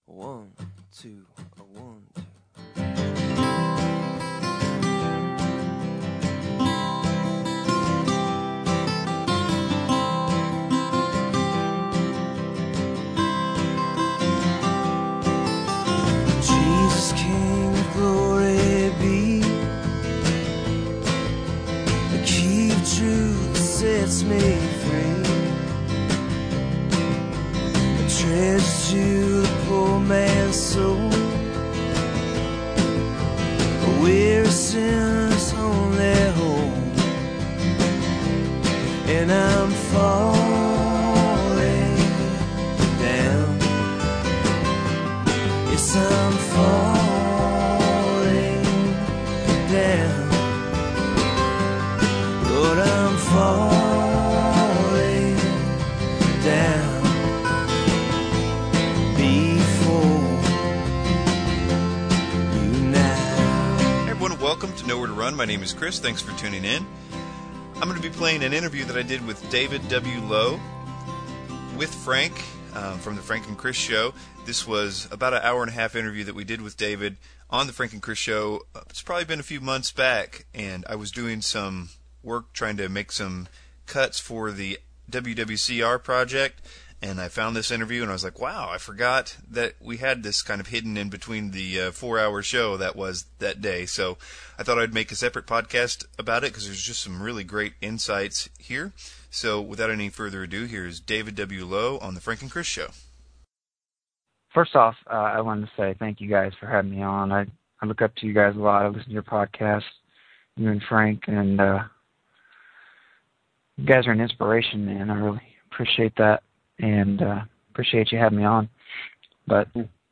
1, 2, 1, 2. Jesus King of glory be, the key of truth that sets me free, a treasure to the poor man's soul, a weary sinner's only hope, and I'm falling down. Yes, I'm falling down. Lord, I'm falling down before you now. Hey everyone, welcome to Nowhere to Run. My name is Chris. Thanks for tuning in. I'm going to be playing an interview that I did with David W. Lowe with Frank from the Frank and Chris Show. This was about an hour and a half interview that we did with David on the Frank and Chris Show. It's probably been a few months back, and I was doing some work trying to make some cuts for the WWCR project, and I found this interview, and I was like, wow, I forgot that we had this kind of hidden in between the 4-hour show that was that day. So I thought I'd make a separate podcast about it because there's just some really great insights here. So without any further ado, here's David W. Lowe on the Frank and Chris Show. First off, I wanted to say thank you guys for having me on. I look up to you guys a lot. I listen to your podcast, you and Frank, and you guys are an inspiration, man. I really appreciate that, and appreciate you having me on. But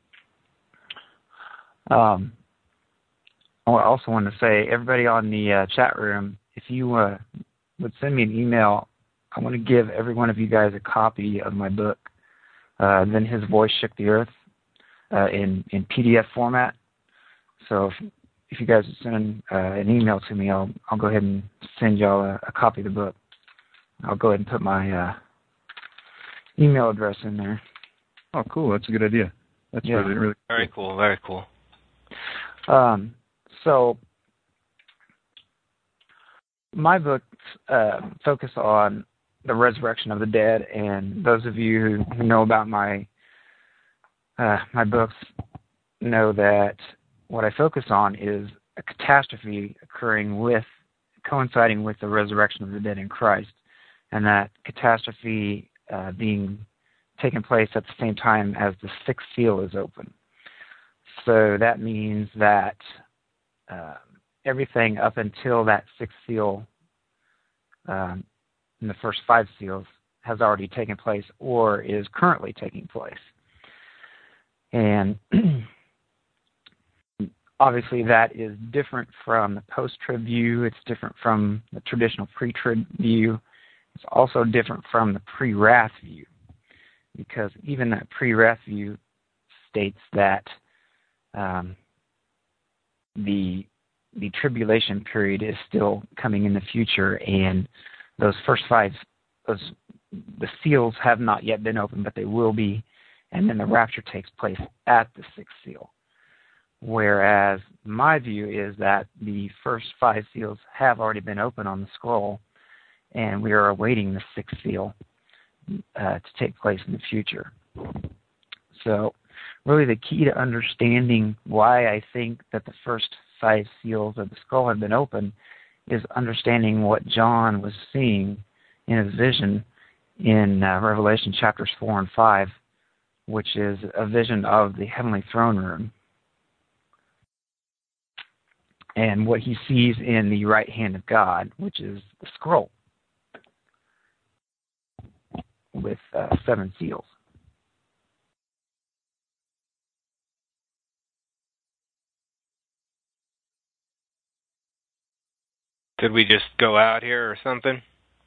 I also wanted to say, everybody on the chat room, if you would send me an email, I want to give every one of you guys a copy of my book, Then His Voice Shook the Earth, in PDF format. So if you guys would send an email to me, I'll go ahead and send y'all a copy of the book. I'll go ahead and put my email address in there. Oh, cool. That's a good idea. That's really cool. Very cool. Very cool. So my books focus on the resurrection of the dead, and those of you who know about my books know that what I focus on is a catastrophe coinciding with the resurrection of the dead in Christ, and that catastrophe being taking place at the same time as the sixth seal is open. So that means that everything up until that sixth seal, in the first 5 seals, has already taken place or is currently taking place. And obviously that is different from the post-trib view. It's different from the traditional pre-trib view. It's also different from the pre-wrath view, because even that pre-wrath view states that the tribulation period is still coming in the future, and those first 5, the seals have not yet been opened, but they will be, and then the rapture takes place at the 6th seal. Whereas my view is that the first 5 seals have already been opened on the scroll, and we are awaiting the 6th seal to take place in the future. So really the key to understanding why I think that the first 5 seals of the scroll have been opened is understanding what John was seeing in his vision in Revelation chapters 4 and 5, which is a vision of the heavenly throne room, and what he sees in the right hand of God, which is the scroll with 7 seals. Did we just go out here or something?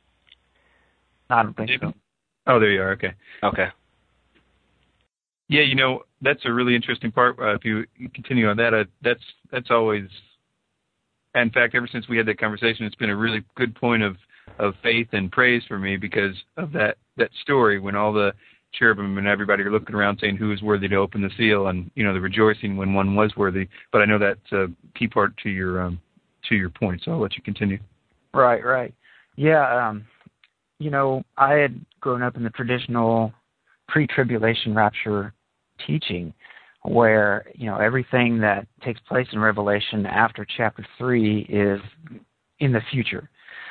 I don't think so. Oh, there you are. Okay. Okay. Yeah, that's a really interesting part. If you continue on that, that's always, in fact, ever since we had that conversation, it's been a really good point of faith and praise for me because of that story when all the cherubim and everybody are looking around saying who is worthy to open the seal, and the rejoicing when one was worthy. But I know that's a key part to your point, so I'll let you continue. Right. Yeah, I had grown up in the traditional pre-tribulation rapture teaching where, everything that takes place in Revelation after chapter 3 is in the future.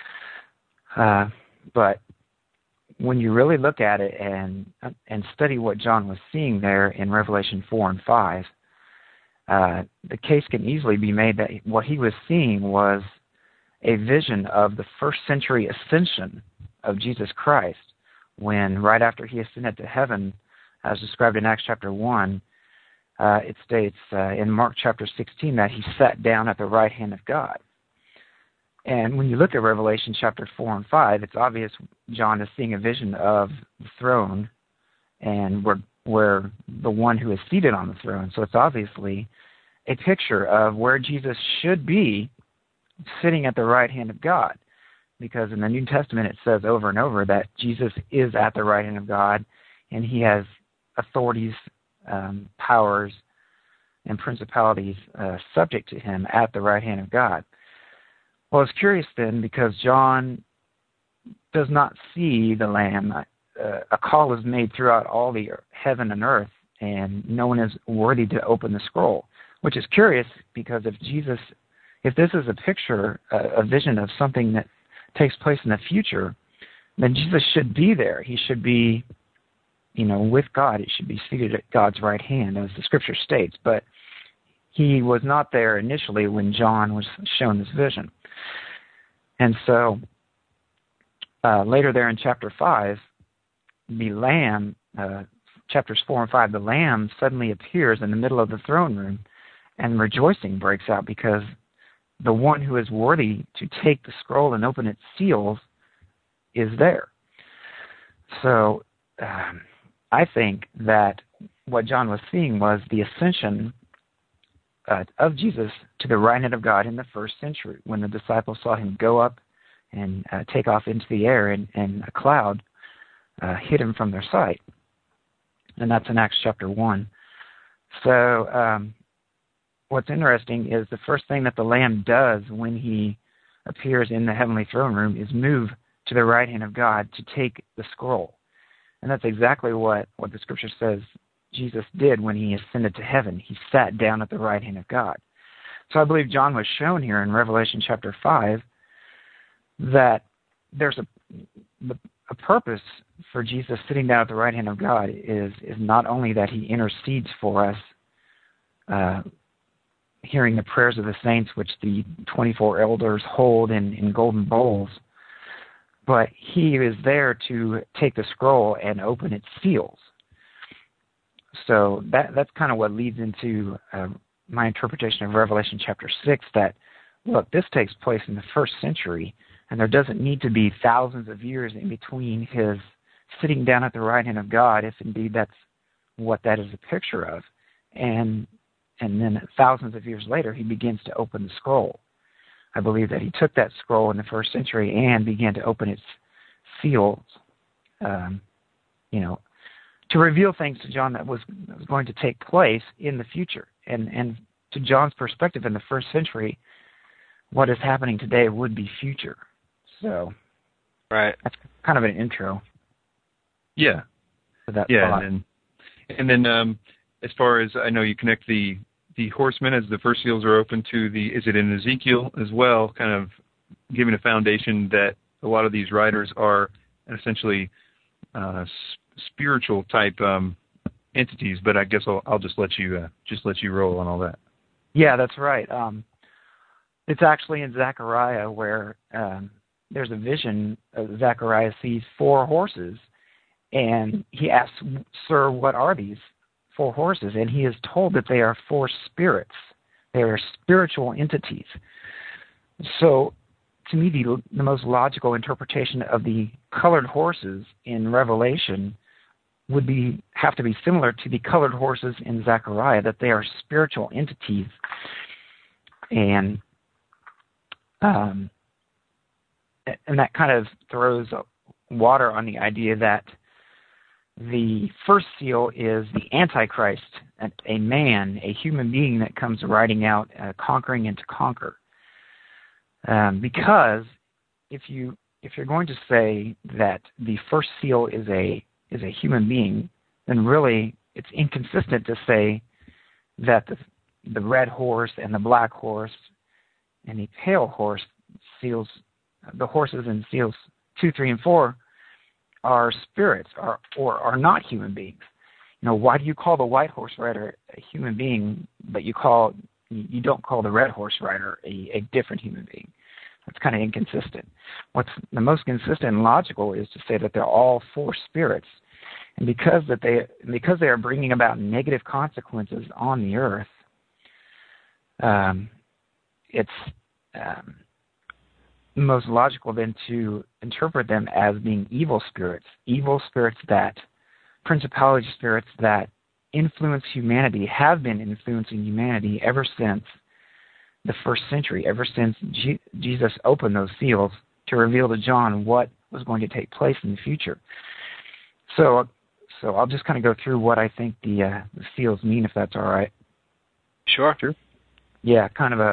But when you really look at it and study what John was seeing there in Revelation 4 and 5, the case can easily be made that what he was seeing was a vision of the first century ascension of Jesus Christ, when right after he ascended to heaven, as described in Acts chapter 1, it states in Mark chapter 16 that he sat down at the right hand of God. And when you look at Revelation chapter 4 and 5, it's obvious John is seeing a vision of the throne and where the one who is seated on the throne. So it's obviously a picture of where Jesus should be sitting at the right hand of God. Because in the New Testament it says over and over that Jesus is at the right hand of God and he has authorities, powers, and principalities subject to him at the right hand of God. Well, it's curious then because John does not see the Lamb. A call is made throughout all the heaven and earth, and no one is worthy to open the scroll, which is curious because if this is a picture, a vision of something that takes place in the future, then Jesus should be there. He should be, with God. He should be seated at God's right hand, as the Scripture states. But he was not there initially when John was shown this vision. And so later there in chapter 5, the Lamb, chapters 4 and 5, the Lamb suddenly appears in the middle of the throne room, and rejoicing breaks out because the one who is worthy to take the scroll and open its seals is there. So I think that what John was seeing was the ascension of Jesus to the right hand of God in the first century, when the disciples saw him go up and take off into the air, and a cloud hid him from their sight. And that's in Acts chapter 1. So what's interesting is the first thing that the Lamb does when he appears in the heavenly throne room is move to the right hand of God to take the scroll. And that's exactly what the Scripture says Jesus did when he ascended to heaven. He sat down at the right hand of God. So I believe John was shown here in Revelation chapter 5 that there's a purpose for Jesus sitting down at the right hand of God is not only that he intercedes for us, hearing the prayers of the saints, which the 24 elders hold in golden bowls, but he is there to take the scroll and open its seals. So that's kind of what leads into my interpretation of Revelation chapter 6, that, look, this takes place in the first century, and there doesn't need to be thousands of years in between his sitting down at the right hand of God, if indeed that's what that is a picture of. And then thousands of years later, he begins to open the scroll. I believe that he took that scroll in the first century and began to open its seals, to reveal things to John that was going to take place in the future. And to John's perspective in the first century, what is happening today would be future. So right. That's kind of an intro. Yeah. To that yeah, thought. and then as far as I know, you connect the horsemen as the first seals are open to is it in Ezekiel as well, kind of giving a foundation that a lot of these riders are essentially spiritual type entities. But I guess I'll just let you roll on all that. Yeah, that's right. It's actually in Zechariah where there's a vision. Zechariah sees 4 horses, and he asks, "Sir, what are these 4 horses?" And he is told that they are 4 spirits. They are spiritual entities. So, to me, the most logical interpretation of the colored horses in Revelation would have to be similar to the colored horses in Zechariah, that they are spiritual entities. And that kind of throws water on the idea that The first seal is the Antichrist, a man, a human being that comes riding out, conquering and to conquer. Because if you're going to say that the first seal is a human being, then really it's inconsistent to say that the red horse and the black horse and the pale horse seals, the horses in seals 2, 3, and 4 are spirits or are not human beings. Why do you call the white horse rider a human being, but you don't call the red horse rider a different human being? That's kind of inconsistent. What's the most consistent and logical is to say that they're all 4 spirits, and because they are bringing about negative consequences on the earth, it's most logical then to interpret them as being evil spirits, principality spirits that influence humanity, have been influencing humanity ever since the first century, ever since Jesus opened those seals to reveal to John what was going to take place in the future. So I'll just kind of go through what I think the seals mean, if that's all right. Sure. Yeah, kind of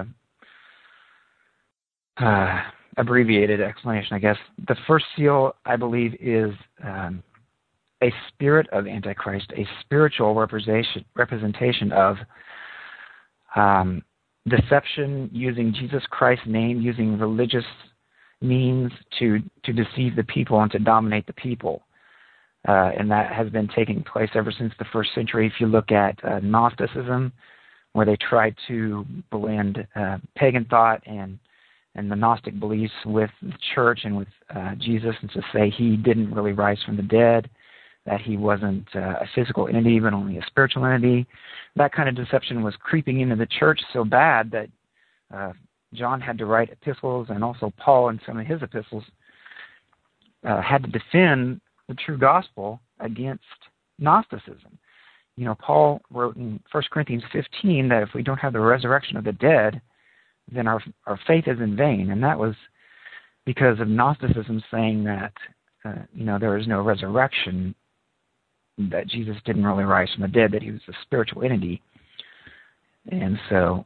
a abbreviated explanation, I guess. The first seal, I believe, is a spirit of Antichrist, a spiritual representation of deception, using Jesus Christ's name, using religious means to deceive the people and to dominate the people. And that has been taking place ever since the first century. If you look at Gnosticism, where they tried to blend pagan thought and the Gnostic beliefs with the church and with Jesus, and to say he didn't really rise from the dead, that he wasn't a physical entity but only a spiritual entity. That kind of deception was creeping into the church so bad that John had to write epistles, and also Paul in some of his epistles had to defend the true gospel against Gnosticism. Paul wrote in 1 Corinthians 15 that if we don't have the resurrection of the dead, then our faith is in vain. And that was because of Gnosticism saying that, there is no resurrection, that Jesus didn't really rise from the dead, that he was a spiritual entity. And so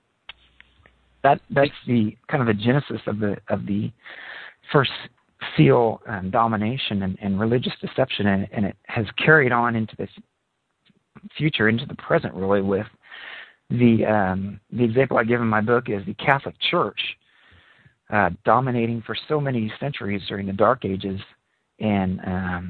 that's the kind of the genesis of the first seal domination and religious deception, and it has carried on into this future, into the present, really, with the example I give in my book is the Catholic Church dominating for so many centuries during the Dark Ages, and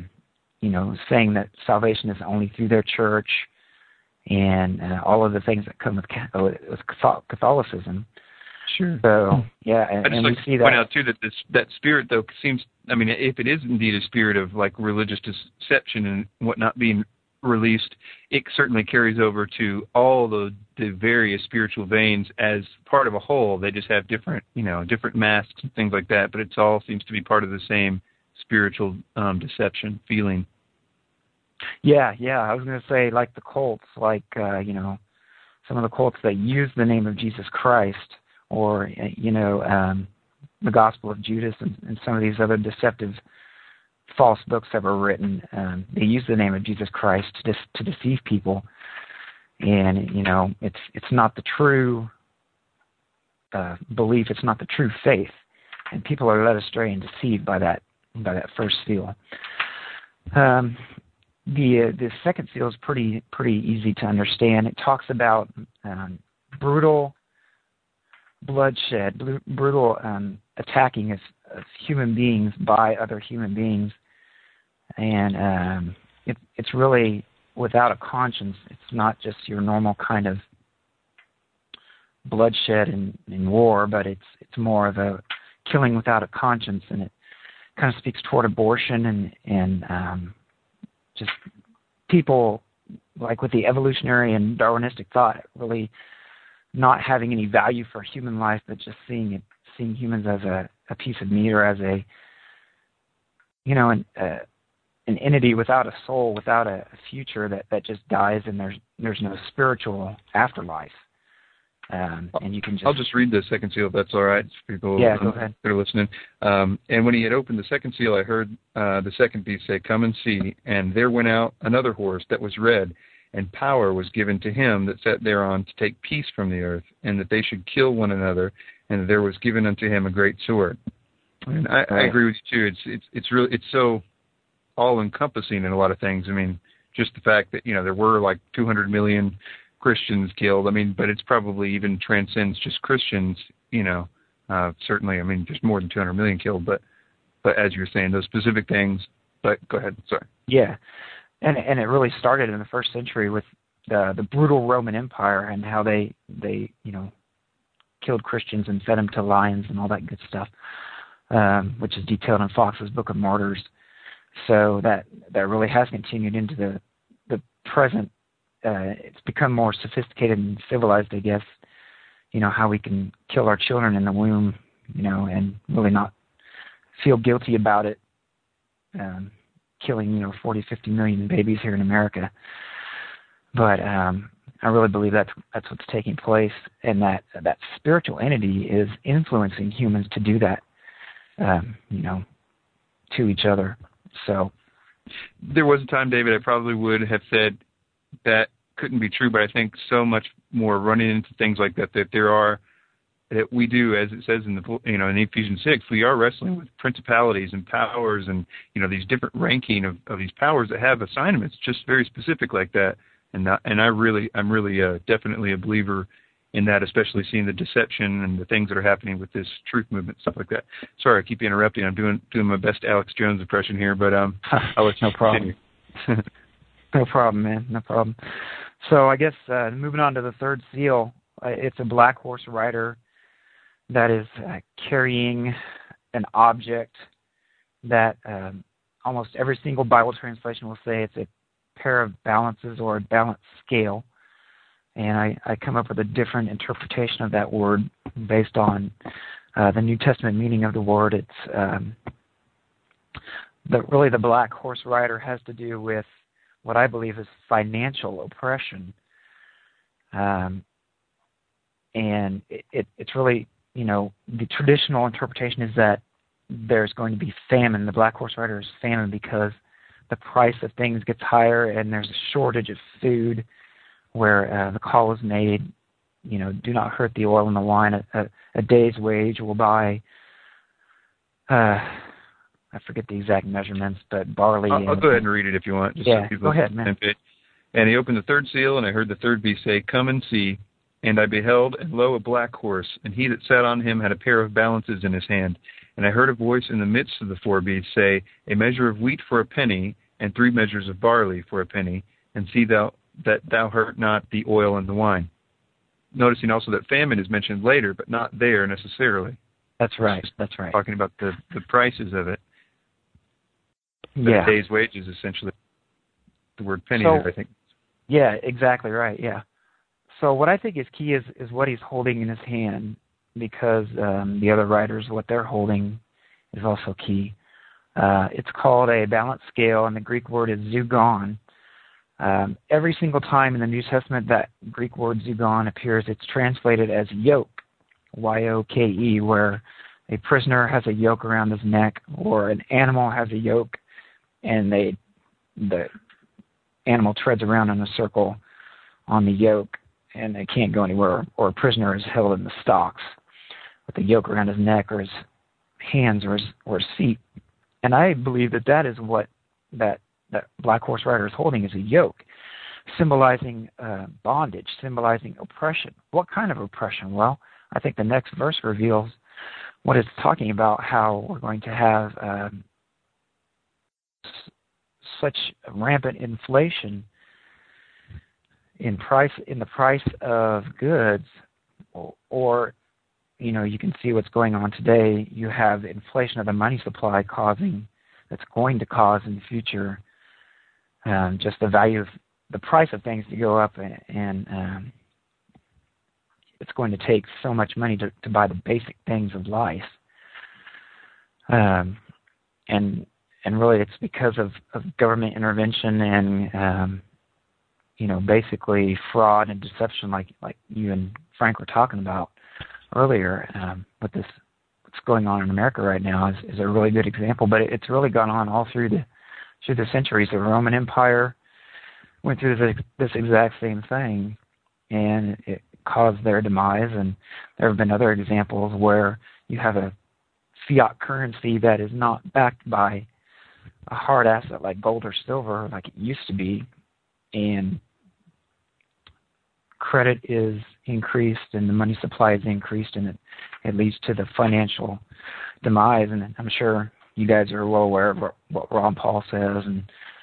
saying that salvation is only through their church, and all of the things that come with Catholicism. Sure. So yeah, and we see that. Point out too that that spirit, though, seems. I mean, if it is indeed a spirit of like religious deception and whatnot being released, it certainly carries over to all the various spiritual veins as part of a whole. They just have different masks and things like that, but it all seems to be part of the same spiritual deception feeling. Yeah. I was going to say, like the cults, like some of the cults that use the name of Jesus Christ, or the Gospel of Judas, and some of these other deceptive false books that were written. They use the name of Jesus Christ to deceive people, and it's not the true belief. It's not the true faith, and people are led astray and deceived by that first seal. The second seal is pretty easy to understand. It talks about brutal bloodshed, brutal attacking of human beings by other human beings, and it's really without a conscience. It's not just your normal kind of bloodshed in war, but it's more of a killing without a conscience, and it kind of speaks toward abortion and just people like with the evolutionary and Darwinistic thought, really not having any value for human life, but just seeing humans as a piece of meat, or as a an entity without a soul, without a future that just dies, and there's no spiritual afterlife. And you can just... I'll just read the second seal if that's all right for people go ahead. that are listening. And when he had opened the second seal, I heard the second beast say, "Come and see." And there went out another horse that was red, and power was given to him that sat thereon to take peace from the earth, and that they should kill one another, and that there was given unto him a great sword. And I agree with you too. It's so all encompassing in a lot of things. I mean, just the fact that there were like 200 million Christians killed. I mean, but it's probably even transcends just Christians. Certainly. I mean, there's more than 200 million killed. But as you were saying, those specific things. But go ahead. Sorry. Yeah, and it really started in the first century with the brutal Roman Empire and how they killed Christians and fed them to lions and all that good stuff, which is detailed in Fox's Book of Martyrs. So that really has continued into the present. It's become more sophisticated and civilized, I guess. How we can kill our children in the womb, and really not feel guilty about it. Killing, 40, 50 million babies here in America. But I really believe that's what's taking place, and that spiritual entity is influencing humans to do that, to each other. So there was a time, David, I probably would have said that couldn't be true, but I think so much more running into things like that that we do, as it says in in Ephesians 6, we are wrestling with principalities and powers and these different ranking of these powers that have assignments just very specific like that. And I'm really definitely a believer in that, especially seeing the deception and the things that are happening with this truth movement, stuff like that. Sorry, I keep interrupting. I'm doing my best Alex Jones impression here, but I'll let you continue. No problem, man. No problem. So I guess moving on to the third seal, it's a black horse rider that is carrying an object that almost every single Bible translation will say it's a pair of balances or a balance scale. And I come up with a different interpretation of that word based on the New Testament meaning of the word. It's really the black horse rider has to do with what I believe is financial oppression. And it's really, the traditional interpretation is that there's going to be famine. The black horse rider is famine because the price of things gets higher and there's a shortage of food, where the call is made, do not hurt the oil and the wine. A day's wage will buy, I forget the exact measurements, but barley. I'll go ahead and read it if you want. Just yeah, so people go ahead, man. And he opened the third seal, and I heard the third beast say, "Come and see." And I beheld, and lo, a black horse, and he that sat on him had a pair of balances in his hand. And I heard a voice in the midst of the four beasts say, "A measure of wheat for a penny, and 3 measures of barley for a penny, and see that thou hurt not the oil and the wine." Noticing also that famine is mentioned later, but not there necessarily. That's right. That's right. Talking about the prices of it. Yeah. A day's wages, essentially. The word penny So, there, I think. Yeah, exactly right. Yeah. So what I think is key is what he's holding in his hand, because the other writers, what they're holding, is also key. It's called a balance scale, and the Greek word is zugon. Every single time in the New Testament that Greek word zugon appears, it's translated as yoke, Y-O-K-E, where a prisoner has a yoke around his neck, or an animal has a yoke, and the animal treads around in a circle on the yoke, and they can't go anywhere, or a prisoner is held in the stocks with the yoke around his neck or his hands or his feet. And I believe that is what that black horse rider is holding, is a yoke, symbolizing bondage, symbolizing oppression. What kind of oppression? Well, I think the next verse reveals what it's talking about, how we're going to have such rampant inflation in the price of goods, or you can see what's going on today. You have inflation of the money supply that's going to cause in the future just the value of the price of things to go up, and it's going to take so much money to buy the basic things of life. And really it's because of government intervention and basically fraud and deception, like you and Frank were talking about earlier, with this, what's going on in America right now is a really good example. But it's really gone on all through the centuries. The Roman Empire went through this exact same thing, and it caused their demise. And there have been other examples where you have a fiat currency that is not backed by a hard asset like gold or silver like it used to be, and credit is increased and the money supply is increased, and it leads to the financial demise. And I'm sure you guys are well aware of what Ron Paul says, and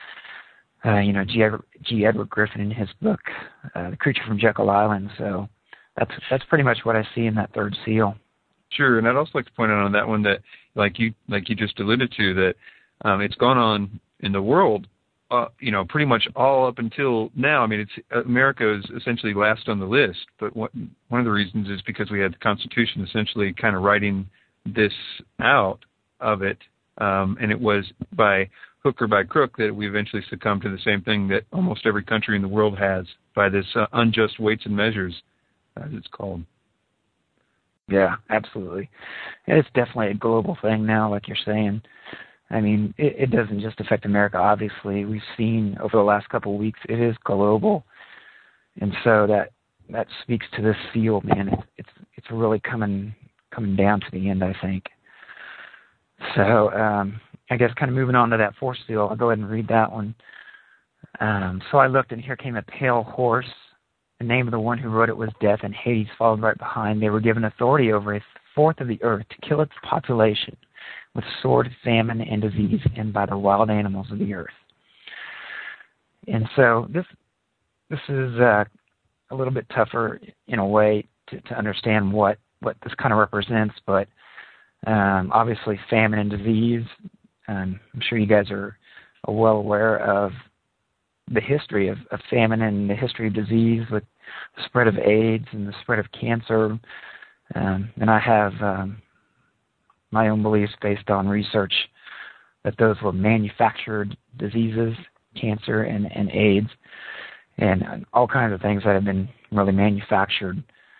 G. Edward Griffin in his book, The Creature from Jekyll Island. So that's pretty much what I see in that third seal. Sure, and I'd also like to point out on that one that, like you just alluded to, that it's gone on in the world, pretty much all up until now. I mean, America is essentially last on the list, but one of the reasons is because we had the Constitution essentially kind of writing this out of it, and it was by hook or by crook that we eventually succumbed to the same thing that almost every country in the world has, by this unjust weights and measures, as it's called. Yeah, absolutely. It's definitely a global thing now, like you're saying. I mean, it doesn't just affect America, obviously. We've seen over the last couple of weeks, it is global. And so that speaks to this seal, man. It's really coming down to the end, I think. So I guess kind of moving on to that fourth seal, I'll go ahead and read that one. So I looked, and here came a pale horse. The name of the one who rode it was Death, and Hades followed right behind. They were given authority over a fourth of the earth to kill its population with sword, famine, and disease, and by the wild animals of the earth. And so this is a little bit tougher in a way to understand what this kind of represents, but obviously famine and disease, I'm sure you guys are well aware of the history of famine and the history of disease with the spread of AIDS and the spread of cancer. And I have my own beliefs based on research that those were manufactured diseases, cancer and AIDS, and all kinds of things that have been really manufactured.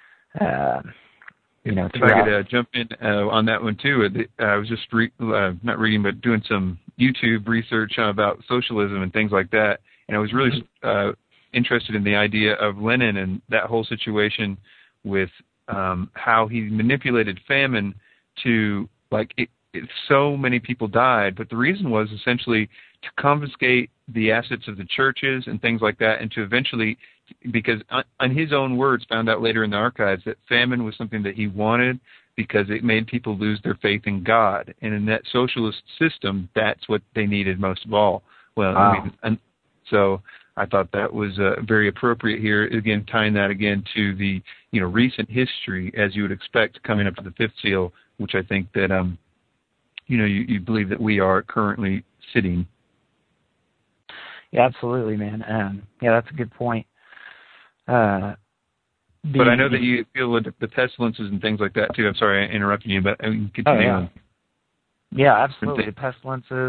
If I could jump in on that one too, I was just not reading, but doing some YouTube research about socialism and things like that, and I was really interested in the idea of Lenin and that whole situation with how he manipulated famine to, so many people died, but the reason was essentially to confiscate the assets of the churches and things like that, and to eventually, because on his own words, found out later in the archives that famine was something that he wanted because it made people lose their faith in God. And in that socialist system, that's what they needed most of all. Well, wow. So I thought that was very appropriate here, again, tying that again to the recent history, as you would expect, coming up to the fifth seal, which I think that you believe that we are currently sitting. Yeah, absolutely, man. That's a good point. But I know that you feel the pestilences and things like that too. I'm sorry I interrupted you, but continue on. Yeah, absolutely. The pestilences,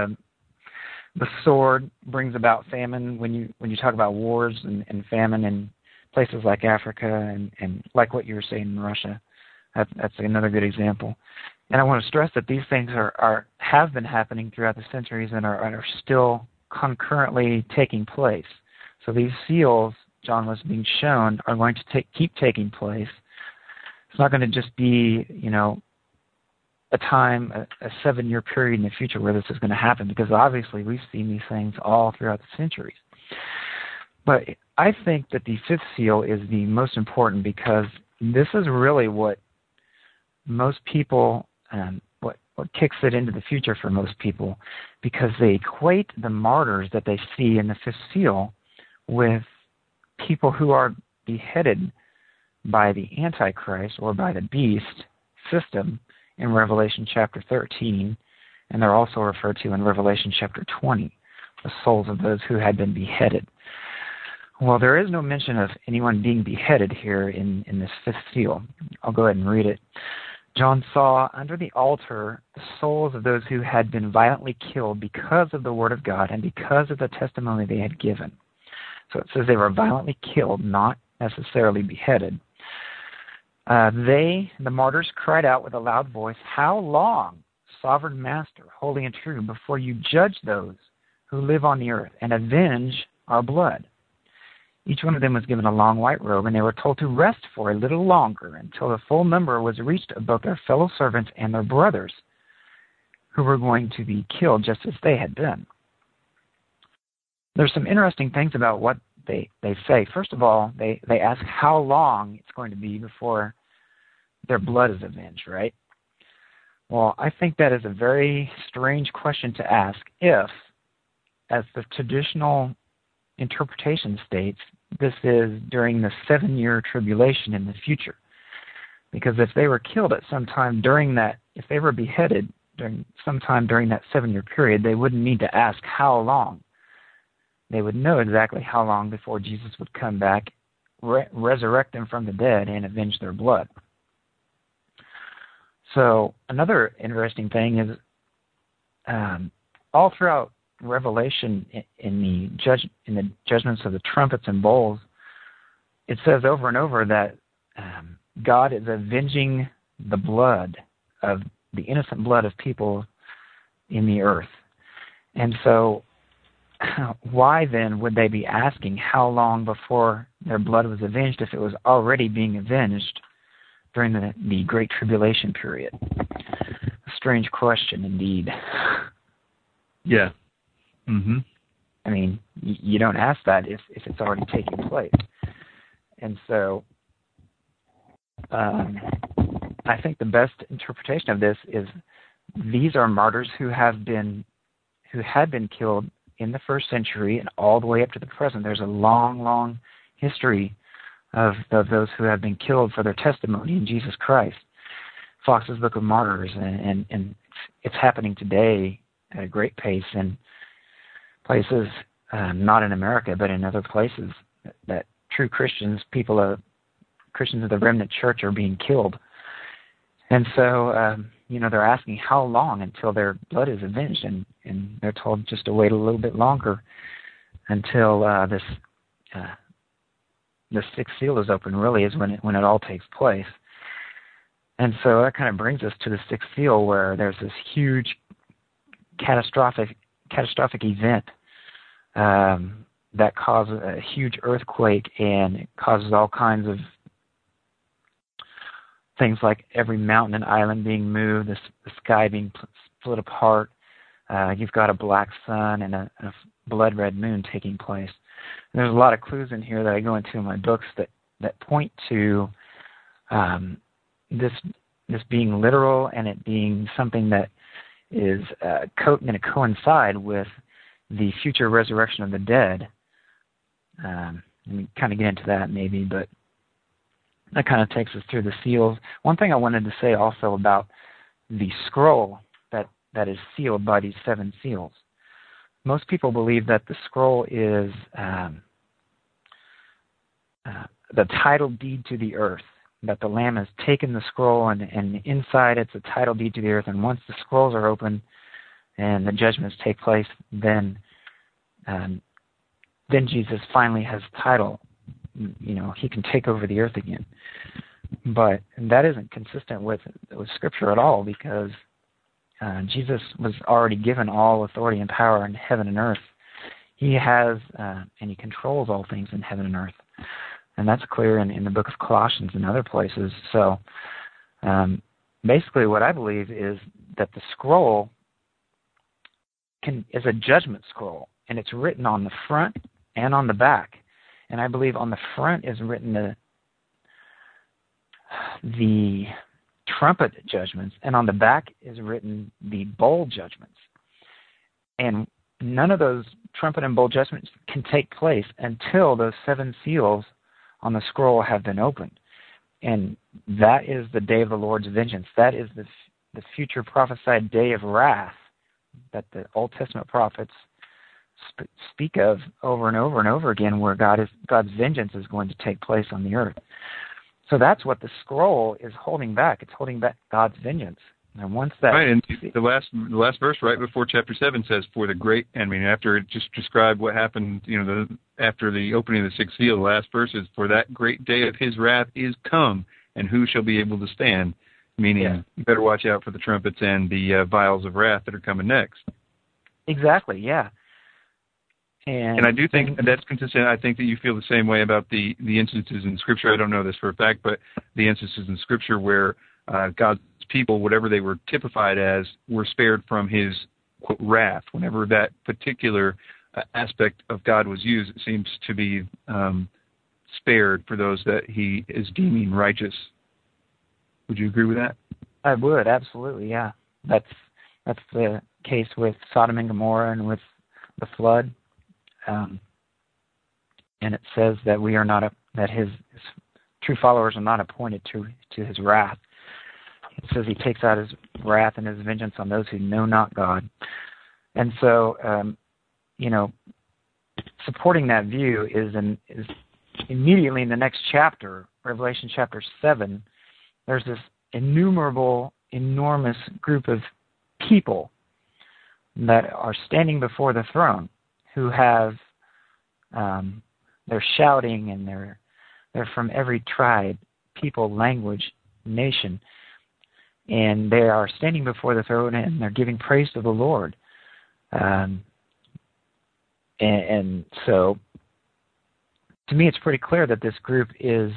the sword brings about famine. When you talk about wars and famine in places like Africa and like what you were saying in Russia, that's another good example. And I want to stress that these things have been happening throughout the centuries and are still concurrently taking place. So these seals, John was being shown, are going to keep taking place. It's not going to just be, a 7-year period in the future where this is going to happen, because obviously we've seen these things all throughout the centuries. But I think that the fifth seal is the most important, because this is really what most people, what kicks it into the future for most people, because they equate the martyrs that they see in the fifth seal with people who are beheaded by the Antichrist or by the beast system in Revelation chapter 13, and they're also referred to in Revelation chapter 20, the souls of those who had been beheaded. Well, there is no mention of anyone being beheaded here in this fifth seal. I'll go ahead and read it. John saw under the altar the souls of those who had been violently killed because of the word of God and because of the testimony they had given. So it says they were violently killed, not necessarily beheaded. They, the martyrs, cried out with a loud voice, "How long, sovereign master, holy and true, before you judge those who live on the earth and avenge our blood?" Each one of them was given a long white robe, and they were told to rest for a little longer until the full number was reached of both their fellow servants and their brothers, who were going to be killed just as they had been. There's some interesting things about what they say. First of all, they ask how long it's going to be before their blood is avenged, right? Well, I think that is a very strange question to ask if, as the traditional interpretation states, this is during the 7-year tribulation in the future. Because if they were killed at some time during that, if they were beheaded during sometime during that 7-year period, they wouldn't need to ask how long. They would know exactly how long before Jesus would come back, resurrect them from the dead, and avenge their blood. So another interesting thing is all throughout Revelation, in the judgments of the trumpets and bowls, it says over and over that God is avenging the blood of the innocent blood of people in the earth. And so why then would they be asking how long before their blood was avenged if it was already being avenged during the Great Tribulation period? A strange question indeed. Yeah. Mm-hmm. I mean, you don't ask that if it's already taking place. And so I think the best interpretation of this is these are martyrs who had been killed in the first century and all the way up to the present. There's a long, long history of those who have been killed for their testimony in Jesus Christ. Fox's Book of Martyrs, and it's happening today at a great pace in places, not in America, but in other places, that true Christians, Christians of the remnant church, are being killed. And so, they're asking how long until their blood is avenged, and they're told just to wait a little bit longer until the sixth seal is open, really, is when it all takes place. And so that kind of brings us to the sixth seal, where there's this huge catastrophic event that causes a huge earthquake, and it causes all kinds of things like every mountain and island being moved, the sky being split apart. You've got a black sun and a blood-red moon taking place. And there's a lot of clues in here that I go into in my books that point to this being literal, and it being something that is going to coincide with the future resurrection of the dead. Let me kind of get into that maybe, but that kind of takes us through the seals. One thing I wanted to say also about the scroll that is sealed by these 7 seals. Most people believe that the scroll is the title deed to the earth, that the Lamb has taken the scroll, and inside it's a title deed to the earth, and once the scrolls are open and the judgments take place, then Jesus finally has title. He can take over the earth again. But that isn't consistent with Scripture at all, because Jesus was already given all authority and power in heaven and earth. He has, and he controls all things in heaven and earth. And that's clear in the book of Colossians and other places. So basically what I believe is that the scroll is a judgment scroll, and it's written on the front and on the back. And I believe on the front is written the trumpet judgments, and on the back is written the bowl judgments. And none of those trumpet and bowl judgments can take place until those 7 seals on the scroll have been opened. And that is the day of the Lord's vengeance. That is the future prophesied day of wrath that the Old Testament prophets speak of over and over and over again, where God's vengeance is going to take place on the earth. So that's what the scroll is holding back. It's holding back God's vengeance. And once that right, and the last verse right before chapter 7 says, "For the great," after it just described what happened, after the opening of the 6th seal, the last verse is, "For that great day of his wrath is come, and who shall be able to stand? Meaning, you better watch out for the trumpets and the vials of wrath that are coming next. Exactly, yeah. And I do think that's consistent. I think that you feel the same way about the instances in Scripture. I don't know this for a fact, but the instances in Scripture where God's people, whatever they were typified as, were spared from his, quote, wrath. Whenever that particular aspect of God was used, it seems to be spared for those that he is deeming righteous. Would you agree with that? I would, absolutely, yeah. That's the case with Sodom and Gomorrah and with the flood. And it says that we are not that his true followers are not appointed to his wrath. It says he takes out his wrath and his vengeance on those who know not God. And so, supporting that view is immediately in the next chapter, Revelation chapter 7. There's this enormous group of people that are standing before the throne, who have, they're shouting, and they're from every tribe, people, language, nation, and they are standing before the throne and they're giving praise to the Lord. And so, to me, it's pretty clear that this group is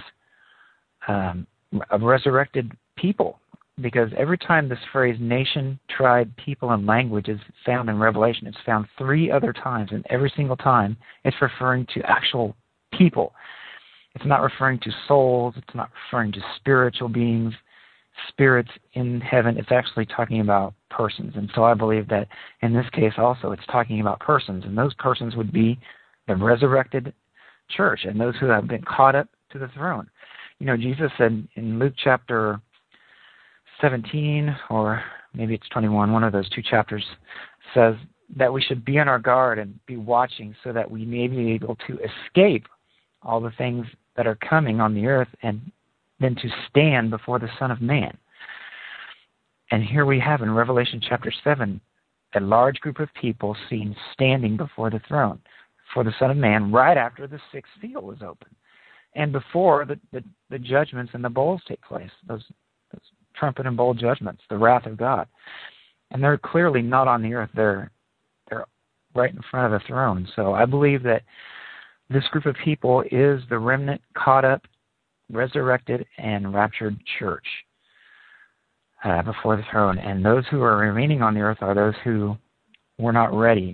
of resurrected people, because every time this phrase nation, tribe, people, and language is found in Revelation, it's found 3 other times, and every single time it's referring to actual people. It's not referring to souls. It's not referring to spiritual beings, spirits in heaven. It's actually talking about persons. And so I believe that in this case also it's talking about persons, and those persons would be the resurrected church and those who have been caught up to the throne. Jesus said in Luke chapter 17, or maybe it's 21, one of those 2 chapters, says that we should be on our guard and be watching so that we may be able to escape all the things that are coming on the earth and then to stand before the Son of Man. And here we have in Revelation chapter 7 a large group of people seen standing before the throne for the Son of Man right after the 6th seal is opened, and before the judgments and the bowls take place, those trumpet and bowl judgments, the wrath of God. And they're clearly not on the earth. They're right in front of the throne. So I believe that this group of people is the remnant, caught up, resurrected, and raptured church before the throne. And those who are remaining on the earth are those who were not ready.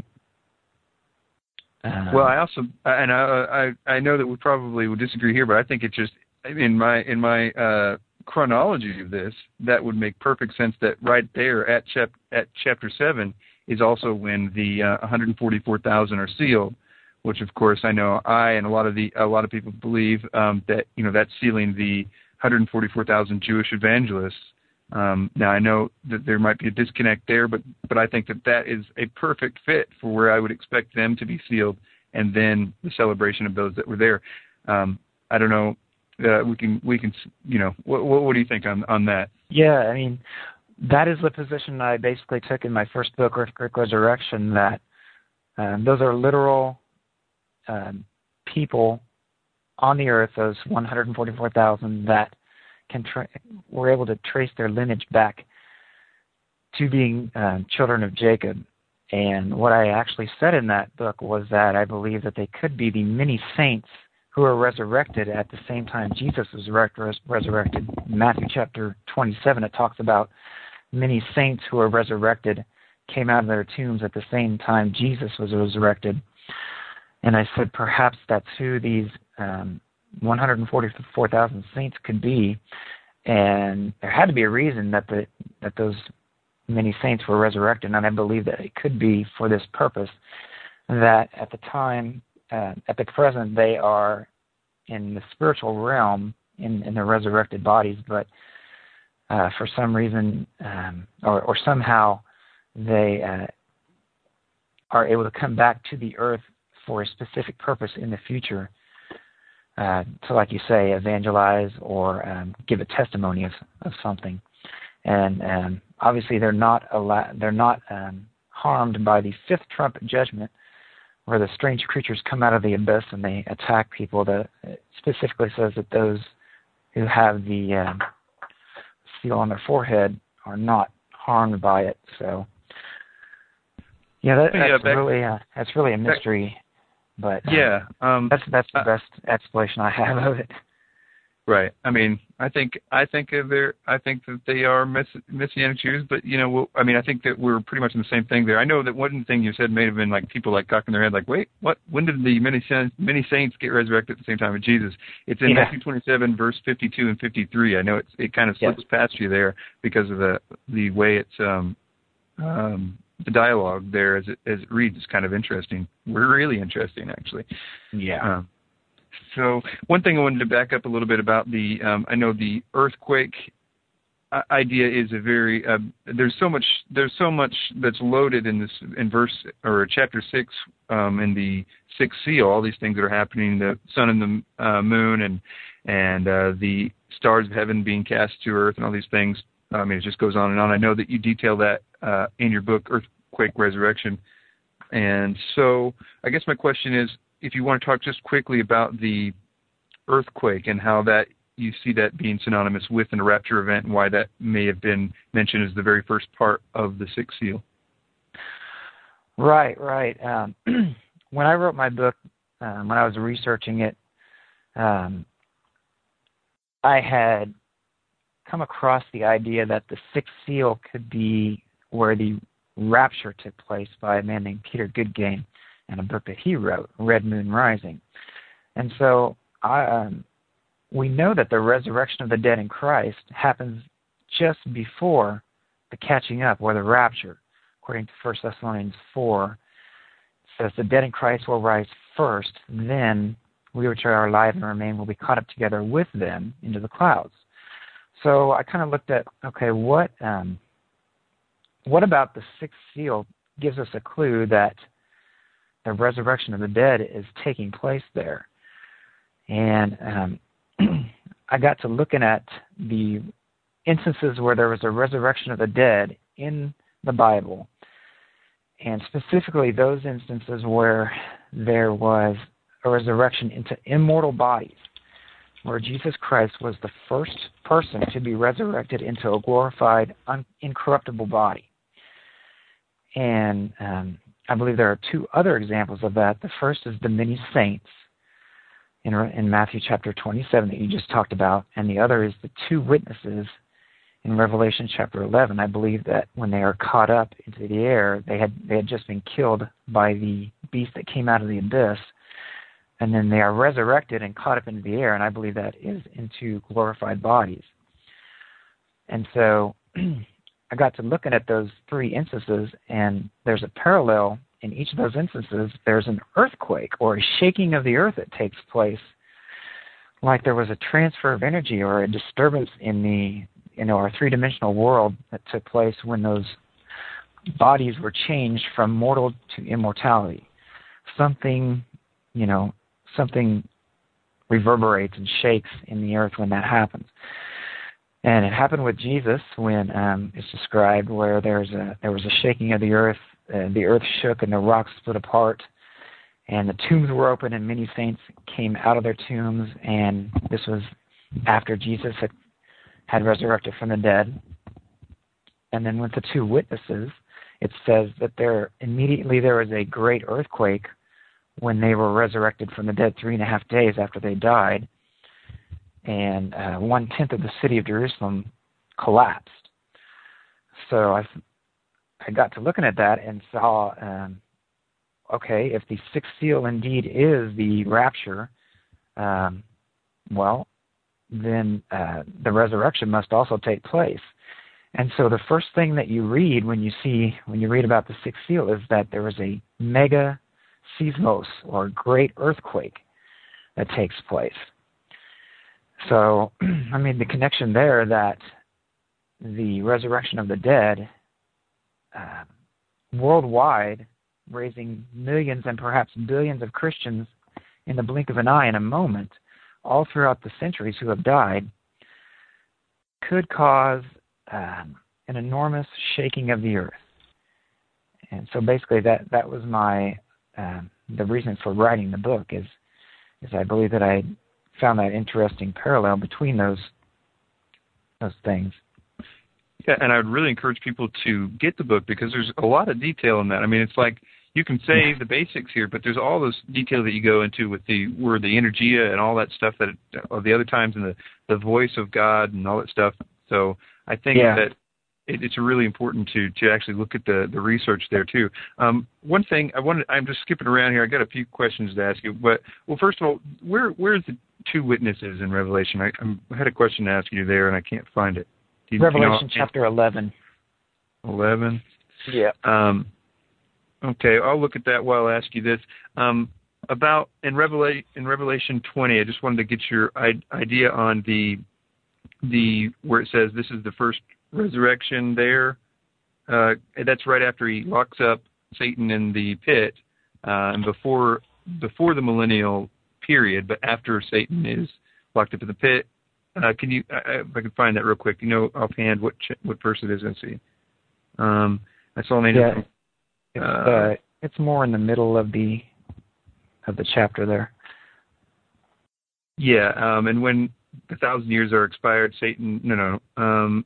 Well, I also, and I know that we probably would disagree here, but I think it just, in my chronology of this, that would make perfect sense that right there at chapter 7 is also when the 144,000 are sealed, which of course I know and a lot of people believe that that's sealing the 144,000 Jewish evangelists. Now I know that there might be a disconnect there, but I think that is a perfect fit for where I would expect them to be sealed, and then the celebration of those that were there. I don't know. We can. What do you think on that? Yeah, I mean, that is the position I basically took in my first book, Greek Resurrection. That those are literal people on the earth, those 144,000 that were able to trace their lineage back to being children of Jacob. And what I actually said in that book was that I believe that they could be the many saints who are resurrected at the same time Jesus was resurrected. In Matthew chapter 27, it talks about many saints who are resurrected came out of their tombs at the same time Jesus was resurrected. And I said perhaps that's who these 144,000 saints could be. And there had to be a reason that those many saints were resurrected, and I believe that it could be for this purpose, that at the time, at the present, they are in the spiritual realm in their resurrected bodies, but for some reason or somehow they are able to come back to the earth for a specific purpose in the future, to, like you say, evangelize or give a testimony of something. And obviously they're not harmed by the 5th trumpet judgment, where the strange creatures come out of the abyss and they attack people. That specifically says that those who have the seal on their forehead are not harmed by it. So, that's really a mystery. But that's the best explanation I have of it. Right. I mean, I think that they are Messianic Jews, but I think that we're pretty much in the same thing there. I know that one thing you said may have been like people like cocking their head, like, wait, what? When did the many saints get resurrected at the same time as Jesus? It's in Matthew 27, verse 52 and 53. I know it kind of slips past you there because of the way it's the dialogue there as it reads is kind of interesting. Really interesting, actually. Yeah. So one thing I wanted to back up a little bit about I know the earthquake idea is a very there's so much that's loaded in verse or chapter 6 in the sixth seal. All these things that are happening, the sun and the moon and the stars of heaven being cast to earth and all these things. I mean, it just goes on and on. I know that you detail that in your book, Earthquake Resurrection. And so I guess my question is, if you want to talk just quickly about the earthquake and how that you see that being synonymous with a rapture event and why that may have been mentioned as the very first part of the sixth seal. Right. When I wrote my book, when I was researching it, I had come across the idea that the sixth seal could be where the rapture took place by a man named Peter Goodgame in a book that he wrote, Red Moon Rising. And so we know that the resurrection of the dead in Christ happens just before the catching up or the rapture. According to 1 Thessalonians 4, it says, the dead in Christ will rise first, then we which are alive and remain will be caught up together with them into the clouds. So I kind of looked at, okay, what about the sixth seal gives us a clue that the resurrection of the dead is taking place there? And I got to looking at the instances where there was a resurrection of the dead in the Bible, and specifically those instances where there was a resurrection into immortal bodies, where Jesus Christ was the first person to be resurrected into a glorified, incorruptible body. And I believe there are two other examples of that. The first is the many saints in Matthew chapter 27 that you just talked about, and the other is the two witnesses in Revelation chapter 11. I believe that when they are caught up into the air, they had just been killed by the beast that came out of the abyss, and then they are resurrected and caught up into the air, and I believe that is into glorified bodies. And so I got to looking at those three instances, and there's a parallel in each of those instances. There's an earthquake or a shaking of the earth that takes place, like there was a transfer of energy or a disturbance in our three-dimensional world that took place when those bodies were changed from mortal to immortality. Something reverberates and shakes in the earth when that happens. And it happened with Jesus when it's described where there was a shaking of the earth shook and the rocks split apart, and the tombs were open and many saints came out of their tombs, and this was after Jesus had resurrected from the dead. And then with the two witnesses, it says that there was a great earthquake when they were resurrected from the dead 3.5 days after they died, and 1/10 of the city of Jerusalem collapsed. So I got to looking at that and saw, okay, if the sixth seal indeed is the rapture, well, then the resurrection must also take place. And so the first thing that you read when you read about the sixth seal is that there was a mega seismos, or great earthquake, that takes place. So I made the connection there that the resurrection of the dead worldwide, raising millions and perhaps billions of Christians in the blink of an eye in a moment, all throughout the centuries who have died, could cause an enormous shaking of the earth. And so basically that was my the reason for writing the book is I believe that I found that interesting parallel between those things. Yeah, and I would really encourage people to get the book because there's a lot of detail in that. I mean, it's like you can say the basics here, but there's all this detail that you go into with the word, the energia, and all that stuff that of the other times, and the voice of God and all that stuff. So I think that it's really important to actually look at the research there too. One thing I'm just skipping around here. I got a few questions to ask you, but first of all, where's the two witnesses in Revelation? I had a question to ask you there, and I can't find it. Revelation chapter 11. 11? Yeah. Okay, I'll look at that while I ask you this. About in Revelation 20, I just wanted to get your idea on the where it says this is the first resurrection there. That's right after he locks up Satan in the pit, and before the millennial period, but after Satan is locked up in the pit. Can you, if I can find that real quick, you know offhand what verse it is? Let's see. I saw an angel. It's more in the middle of the chapter there. Yeah, and when 1,000 years are expired, Satan. The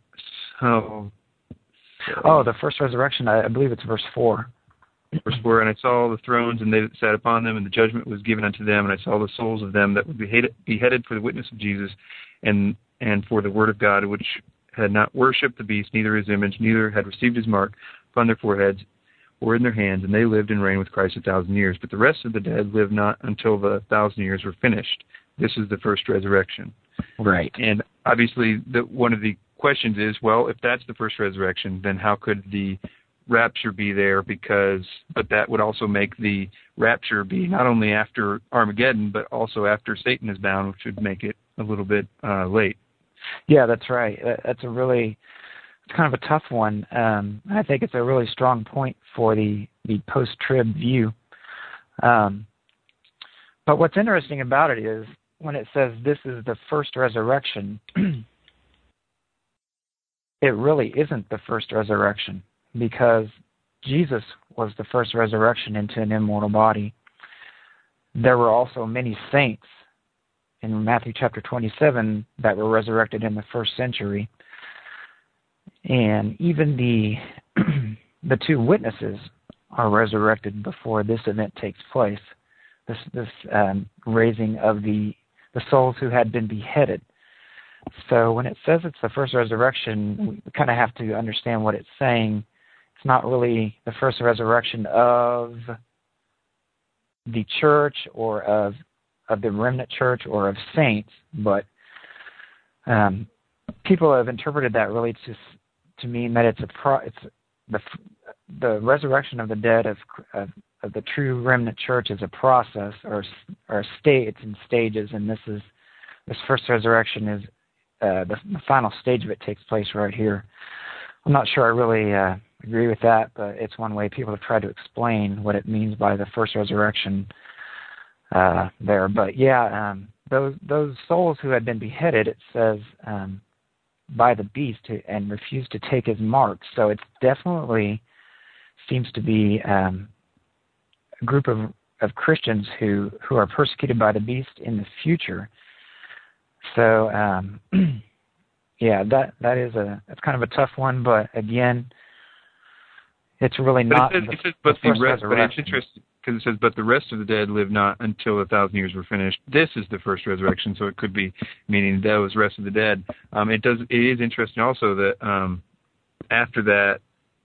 first resurrection. I believe it's verse 4. Verse 4, and I saw the thrones, and they that sat upon them, and the judgment was given unto them, and I saw the souls of them that would be beheaded for the witness of Jesus, and for the word of God, which had not worshipped the beast, neither his image, neither had received his mark upon their foreheads or in their hands, and they lived and reigned with Christ 1,000 years. But the rest of the dead lived not until the 1,000 years were finished. This is the first resurrection. Right. And obviously, one of the questions is, well, if that's the first resurrection, then how could the rapture be there? But that would also make the rapture be not only after Armageddon, but also after Satan is bound, which would make it a little bit late. Yeah, that's right. It's kind of a tough one. I think it's a really strong point for the post-trib view. But what's interesting about it is when it says this is the first resurrection, it really isn't the first resurrection, because Jesus was the first resurrection into an immortal body. There were also many saints in Matthew chapter 27 that were resurrected in the first century. And even the two witnesses are resurrected before this event takes place, this raising of the souls who had been beheaded. So when it says it's the first resurrection, we kind of have to understand what it's saying. It's not really the first resurrection of the church or of the remnant church or of saints, but people have interpreted that really to mean that it's the resurrection of the dead of the true remnant church is a process or a state. It's in stages, and this first resurrection is the final stage of it takes place right here. I'm not sure I really agree with that, but it's one way people have tried to explain what it means by the first resurrection there. But yeah, those souls who had been beheaded, it says, by the beast and refused to take his mark. So it definitely seems to be a group of Christians who are persecuted by the beast in the future. So yeah, that is it's kind of a tough one, but again, it's really not the first resurrection. But it's interesting because it says, but the rest of the dead live not until 1,000 years were finished. This is the first resurrection, so it could be meaning those rest of the dead. It is interesting also that after that,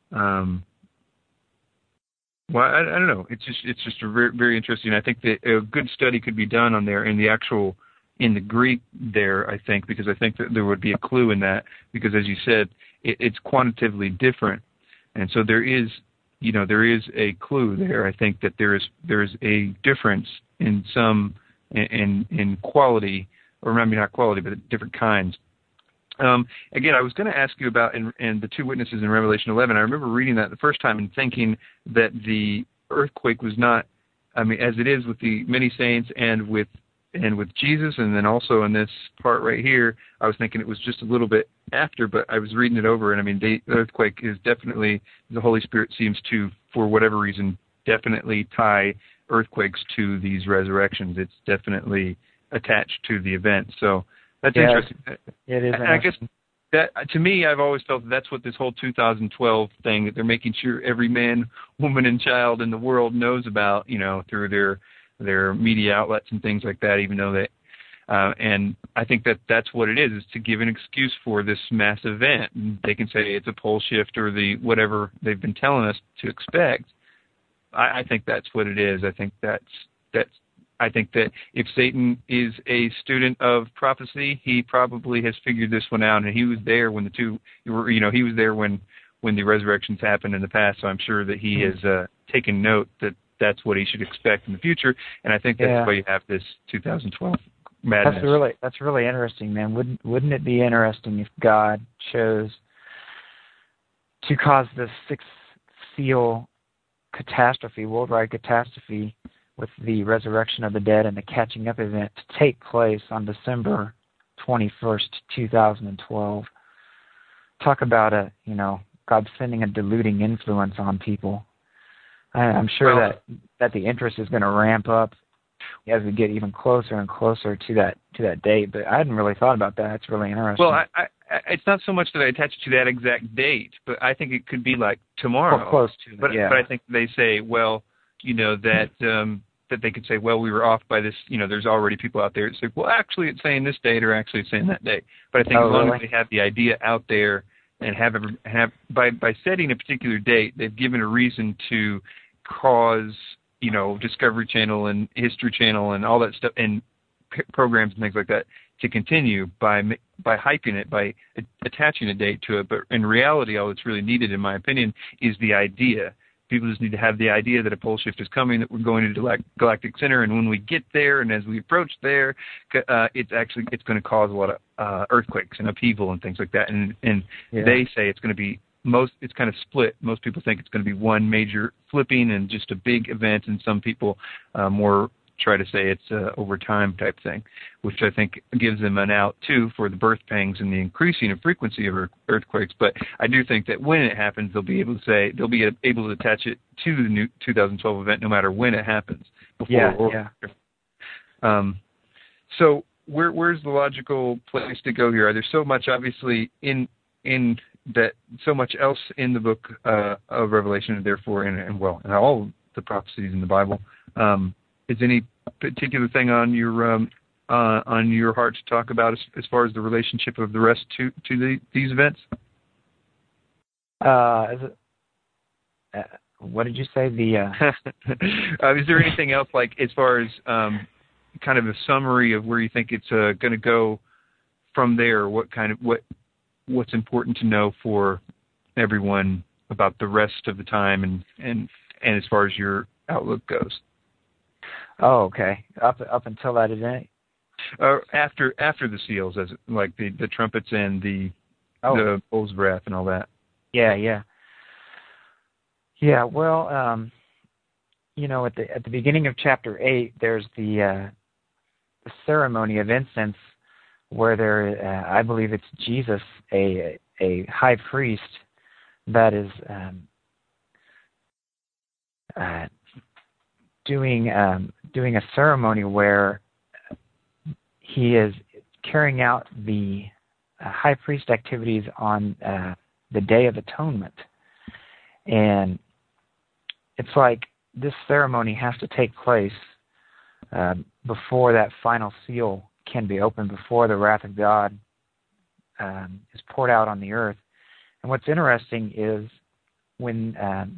well, I don't know. It's just a very, very interesting. I think that a good study could be done on there in the Greek there, I think, because I think that there would be a clue in that, because as you said, it's quantitatively different. And so there is a clue there. I think that there is a difference in in quality, or maybe not quality, but different kinds. Again, I was going to ask you about in the two witnesses in Revelation 11. I remember reading that the first time and thinking that the earthquake was not, as it is with the many saints and with Jesus, and then also in this part right here, I was thinking it was just a little bit after, but I was reading it over, and the earthquake is definitely, the Holy Spirit seems to, for whatever reason, definitely tie earthquakes to these resurrections. It's definitely attached to the event. So that's Yeah, interesting. It is And I guess interesting. that, to me, I've always felt that's what this whole 2012 thing, that they're making sure every man, woman, and child in the world knows about, through their media outlets and things like that, even though they, and I think that's what it is to give an excuse for this mass event. And they can say it's a pole shift or the whatever they've been telling us to expect. I think that's what it is. I think I think that if Satan is a student of prophecy, he probably has figured this one out, and he was there when he was there when the resurrections happened in the past. So I'm sure that he has taken note that that's what he should expect in the future, and I think that's why you have this 2012 madness. That's really interesting, man. Wouldn't it be interesting if God chose to cause this sixth seal catastrophe, worldwide catastrophe, with the resurrection of the dead and the catching up event to take place on December 21st, 2012. Talk about God sending a diluting influence on people. I'm sure that the interest is going to ramp up as we get even closer and closer to that date. But I hadn't really thought about that. It's really interesting. Well, I it's not so much that I attach it to that exact date, but I think it could be like tomorrow. Or close to it, but I think they say, well, that they could say, well, we were off by this, there's already people out there that say, well, actually it's saying this date or actually it's saying that date. But I think as long as they have the idea out there and have by setting a particular date, they've given a reason to cause, Discovery Channel and History Channel and all that stuff and programs and things like that to continue by hyping it, by attaching a date to it. But in reality, all that's really needed, in my opinion, is the idea. People just need to have the idea that a pole shift is coming, that we're going to the galactic center, and when we get there and as we approach there, it's going to cause a lot of earthquakes and upheaval and things like that. And they say it's going to be it's kind of split. Most people think it's going to be one major flipping and just a big event, and some people more try to say it's over time type thing, which I think gives them an out too for the birth pangs and the increasing of frequency of earthquakes. But I do think that when it happens, they'll be able to attach it to the new 2012 event, no matter when it happens. So where's the logical place to go here? There's so much obviously in that, so much else in the book of Revelation, and therefore in all the prophecies in the Bible. Is any particular thing on your heart to talk about as far as the relationship of the rest to these events? What did you say? Is there anything else, like as far as kind of a summary of where you think it's going to go from there? What's important to know for everyone about the rest of the time and as far as your outlook goes? Oh, okay. Up until that event? After the seals, as like the trumpets and the bowls of wrath and all that. Yeah. Well, at the beginning of chapter 8, there's the ceremony of incense, where I believe it's Jesus, a high priest, that is doing a ceremony where he is carrying out the high priest activities on the Day of Atonement. And it's like this ceremony has to take place before that final seal can be opened, before the wrath of God is poured out on the earth. And what's interesting is when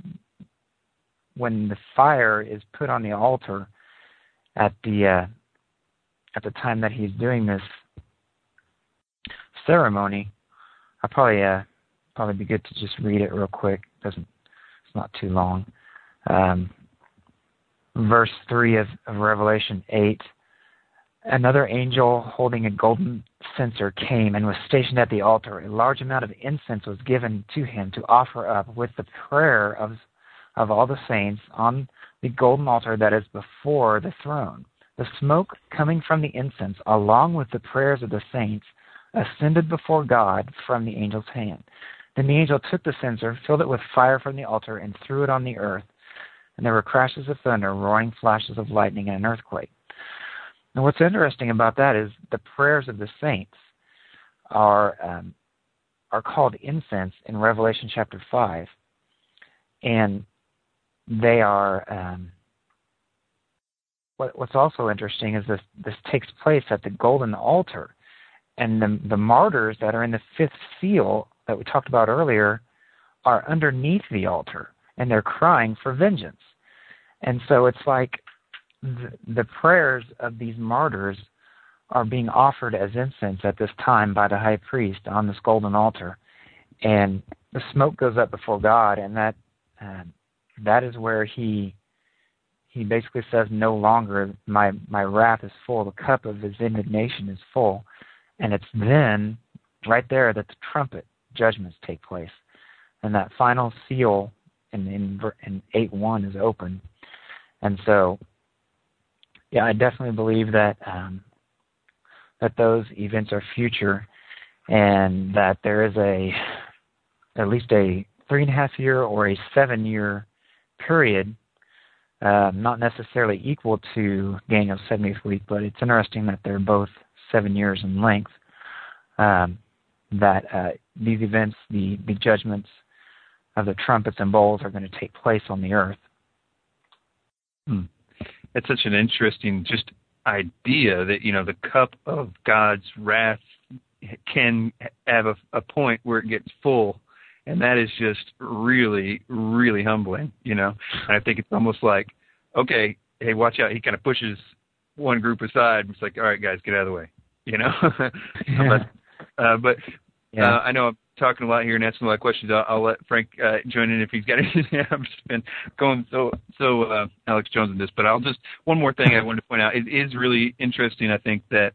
the fire is put on the altar at the time that he's doing this ceremony, I'll probably be good to just read it real quick. It's not too long. Verse 3 of Revelation 8. Another angel holding a golden censer came and was stationed at the altar. A large amount of incense was given to him to offer up with the prayer of all the saints on the golden altar that is before the throne. The smoke coming from the incense, along with the prayers of the saints, ascended before God from the angel's hand. Then the angel took the censer, filled it with fire from the altar, and threw it on the earth. And there were crashes of thunder, roaring flashes of lightning, and an earthquake. And what's interesting about that is the prayers of the saints are called incense in Revelation chapter 5, and they are. What's also interesting is this takes place at the golden altar, and the martyrs that are in the fifth seal that we talked about earlier are underneath the altar, and they're crying for vengeance. And so it's like the prayers of these martyrs are being offered as incense at this time by the high priest on this golden altar, and the smoke goes up before God, and that is where he basically says, no longer my wrath is full, the cup of his indignation is full. And it's then right there that the trumpet judgments take place, and that final seal in 8:1 is open. And so, yeah, I definitely believe that that those events are future, and that there is at least a 3.5 year or a 7 year period, not necessarily equal to Daniel's 70th week, but it's interesting that they're both 7 years in length, that these events, the judgments of the trumpets and bowls, are going to take place on the earth. It's such an interesting just idea that, the cup of God's wrath can have a point where it gets full, and that is just really, really humbling, And I think it's almost like, okay, hey, watch out. He kind of pushes one group aside. It's like, all right, guys, get out of the way, Yeah. But Yeah. I know I'm talking a lot here and asking a lot of questions. I'll let Frank join in if he's got anything. I've just been going so Alex Jones in this, but one more thing I wanted to point out. It is really interesting, I think, that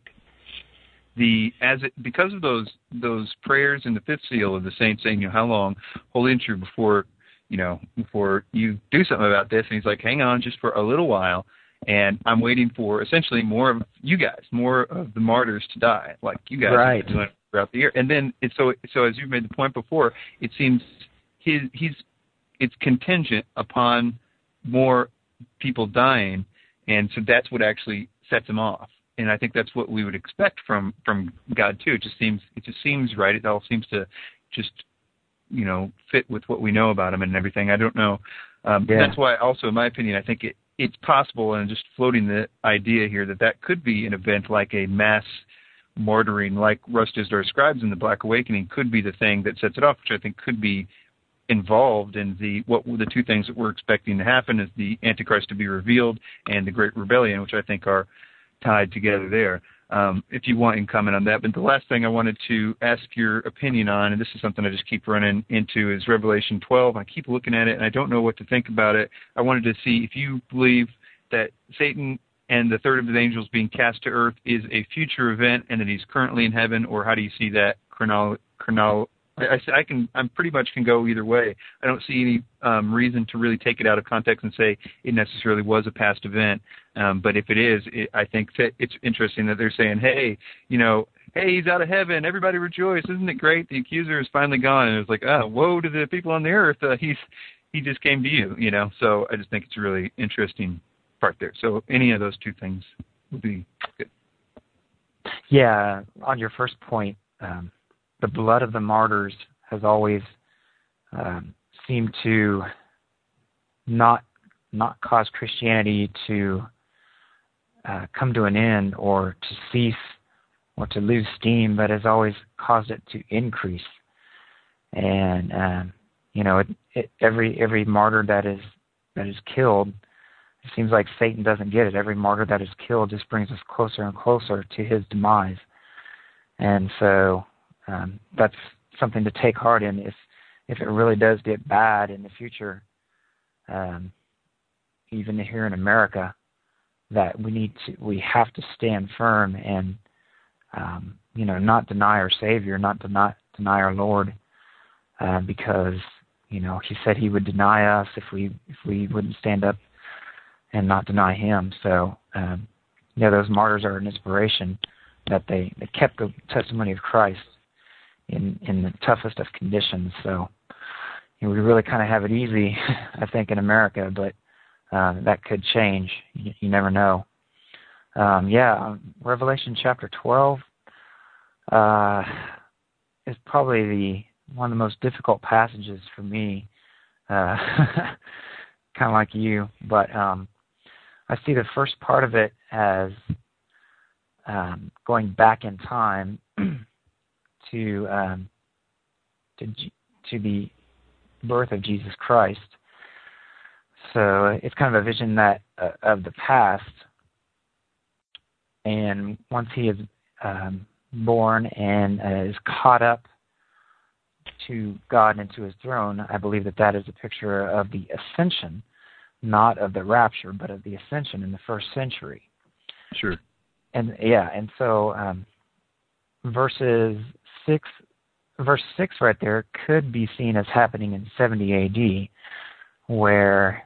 because of those prayers in the fifth seal of the saints saying, how long, holy and true, before you do something about this, and he's like, hang on just for a little while, and I'm waiting for essentially more of you guys, more of the martyrs to die, like you guys Right. have been doing throughout the year. And then so as you made the point before, it seems it's contingent upon more people dying, and so that's what actually sets him off. And I think that's what we would expect from God too. It just seems right. It all seems to just fit with what we know about him and everything. I don't know. That's why also, in my opinion, I think it's possible, and just floating the idea here that could be an event like a mass martyring, like Russ Dizdar describes in The Black Awakening, could be the thing that sets it off, which I think could be involved in the two things that we're expecting to happen is the Antichrist to be revealed and the Great Rebellion, which I think are tied together there. If you want, you can comment on that. But the last thing I wanted to ask your opinion on, and this is something I just keep running into, is Revelation 12. I keep looking at it, and I don't know what to think about it. I wanted to see if you believe that Satan and the third of the angels being cast to earth is a future event and that he's currently in heaven, or how do you see that I'm pretty much can go either way. I don't see any reason to really take it out of context and say it necessarily was a past event. But if it is, I think it's interesting that they're saying, hey, he's out of heaven. Everybody rejoice. Isn't it great? The accuser is finally gone. And it was like, woe to the people on the earth. He just came to you, So I just think it's a really interesting part there. So any of those two things would be good. Yeah, on your first point, the blood of the martyrs has always seemed to not cause Christianity to come to an end or to cease or to lose steam, but has always caused it to increase. And every martyr that is killed, it seems like Satan doesn't get it. Every martyr that is killed just brings us closer and closer to his demise. And so that's something to take heart in if it really does get bad in the future, even here in America, that we have to stand firm and not deny our Savior, not deny our Lord, because he said he would deny us if we wouldn't stand up and not deny him. So those martyrs are an inspiration that they kept the testimony of Christ in the toughest of conditions. So we really kind of have it easy, I think, in America, but that could change. You never know. Revelation chapter 12 is probably one of the most difficult passages for me, kind of like you. But I see the first part of it as going back in time to the birth of Jesus Christ. So it's kind of a vision that of the past. And once he is born and is caught up to God and to his throne, I believe that is a picture of the ascension, not of the rapture, but of the ascension in the first century. Sure. And so verse 6 right there could be seen as happening in 70 A.D., where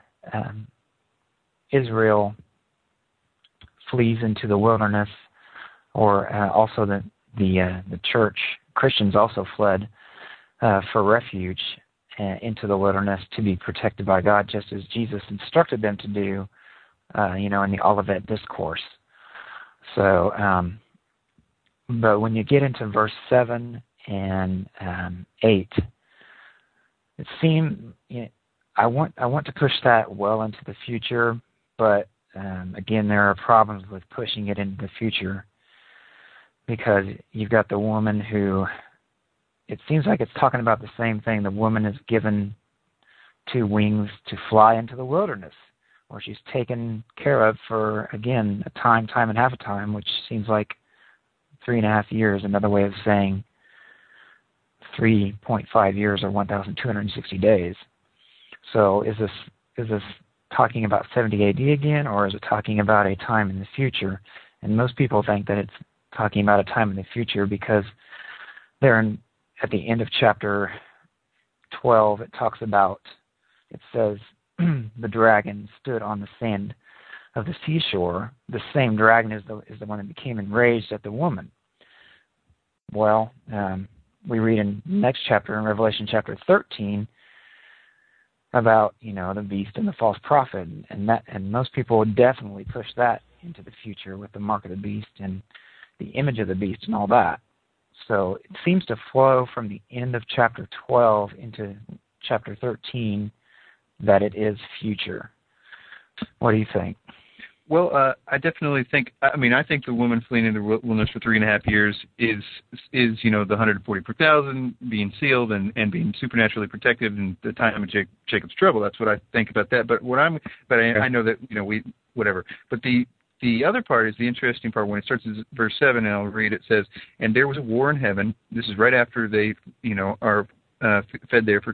Israel flees into the wilderness, or also the church, Christians also fled for refuge into the wilderness to be protected by God, just as Jesus instructed them to do, in the Olivet Discourse. So, but when you get into verse 7 and 8, it seems I want to push that well into the future, but again, there are problems with pushing it into the future, because you've got the woman who, it seems like it's talking about the same thing. The woman is given 2 wings to fly into the wilderness, where she's taken care of for, again, a time and half a time, which seems like 3.5 years, another way of saying 3.5 years or 1,260 days. So is this talking about 70 AD again, or is it talking about a time in the future? And most people think that it's talking about a time in the future, because at the end of chapter 12, it says, the dragon stood on the sand of the seashore. The same dragon is the one that became enraged at the woman. Well, we read in the next chapter, in Revelation chapter 13, about the beast and the false prophet, and most people would definitely push that into the future with the mark of the beast and the image of the beast and all that. So it seems to flow from the end of chapter 12 into chapter 13 that it is future. What do you think? Well, I definitely think. I think the woman fleeing into the wilderness for 3.5 years is the 144,000 being sealed and being supernaturally protected in the time of Jacob's trouble. That's what I think about that. I know that whatever. But the other part is the interesting part. When it starts at verse 7, and I'll read. It says, "And there was a war in heaven." This is right after they are fed there for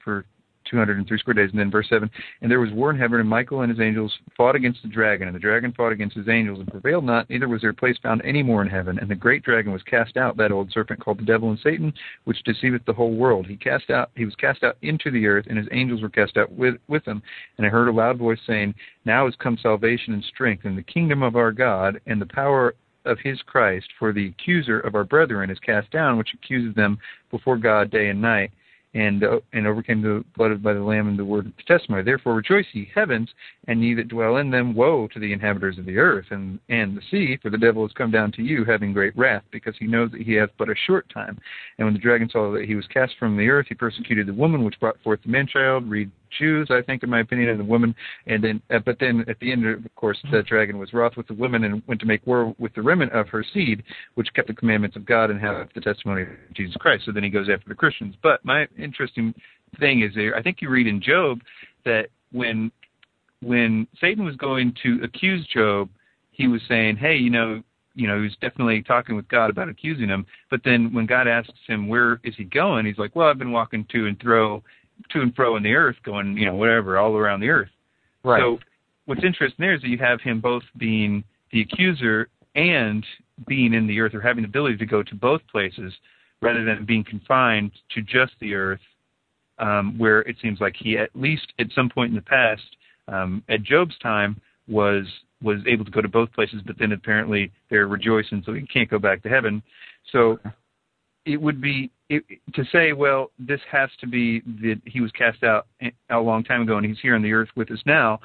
203 square days. And then verse 7, "And there was war in heaven, and Michael and his angels fought against the dragon, and the dragon fought against his angels, and prevailed not, neither was their place found any more in heaven. And the great dragon was cast out, that old serpent called the devil and Satan, which deceiveth the whole world. He was cast out into the earth, and his angels were cast out with him. And I heard a loud voice saying, Now is come salvation and strength, and the kingdom of our God, and the power of his Christ, for the accuser of our brethren is cast down, which accuses them before God day and night. And overcame the blood by the Lamb and the word of the testimony. Therefore rejoice, ye heavens, and ye that dwell in them. Woe to the inhabitants of the earth and the sea, for the devil is come down to you, having great wrath, because he knows that he hath but a short time. And when the dragon saw that he was cast from the earth, he persecuted the woman which brought forth the man-child." Read Jews, I think, in my opinion, and the woman. And then, but then at the end, of course, the dragon was wroth with the woman and went to make war with the remnant of her seed, which kept the commandments of God and have the testimony of Jesus Christ. So then he goes after the Christians. But my interesting thing is there, I think you read in Job that when Satan was going to accuse Job, he was saying, hey, he was definitely talking with God about accusing him. But then when God asks him, where is he going? He's like, well, I've been walking to and fro in the earth, going, whatever, all around the earth. Right. So what's interesting there is that you have him both being the accuser and being in the earth, or having the ability to go to both places rather than being confined to just the earth, where it seems like he, at least at some point in the past, at Job's time, was able to go to both places, but then apparently they're rejoicing, so he can't go back to heaven. So it would be to say, well, this has to be that he was cast out a long time ago and he's here on the earth with us now.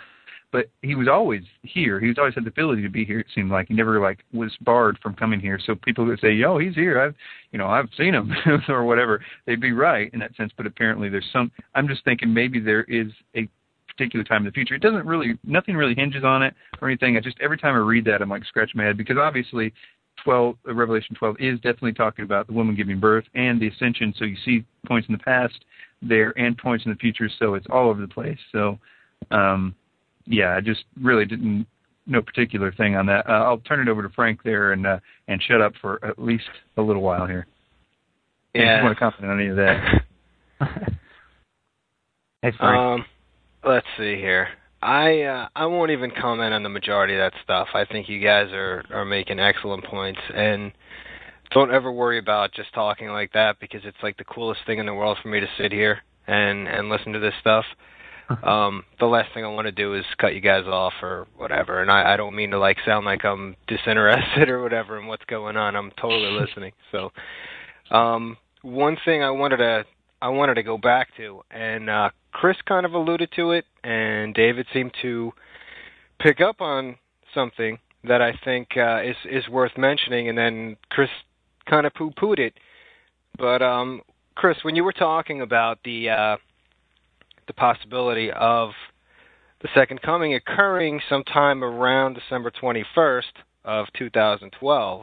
but he was always here. He was always had the ability to be here. It seemed like he never like was barred from coming here. So people would say, "Yo, he's here. I've seen him," or whatever. They'd be right in that sense. But apparently, there's some. I'm just thinking maybe there is a particular time in the future. It doesn't really, nothing really hinges on it or anything. I just every time I read that, I'm like scratching my head because obviously, Revelation 12 is definitely talking about the woman giving birth and the ascension. So you see points in the past there and points in the future. So it's all over the place. So. Yeah, I just really didn't no particular thing on that. I'll turn it over to Frank there and shut up for at least a little while here. Yeah. If you want to comment on any of that. Hey, Frank. Let's see here. I won't even comment on the majority of that stuff. I think you guys are making excellent points, and don't ever worry about just talking like that because it's like the coolest thing in the world for me to sit here and listen to this stuff. The last thing I want to do is cut you guys off or whatever, and I don't mean to like sound like I'm disinterested or whatever in what's going on. I'm totally listening. So, one thing I wanted to go back to, and Chris kind of alluded to it, and David seemed to pick up on something that I think is worth mentioning, and then Chris kind of poo-pooed it. But Chris, when you were talking about the possibility of the second coming occurring sometime around December 21st of 2012,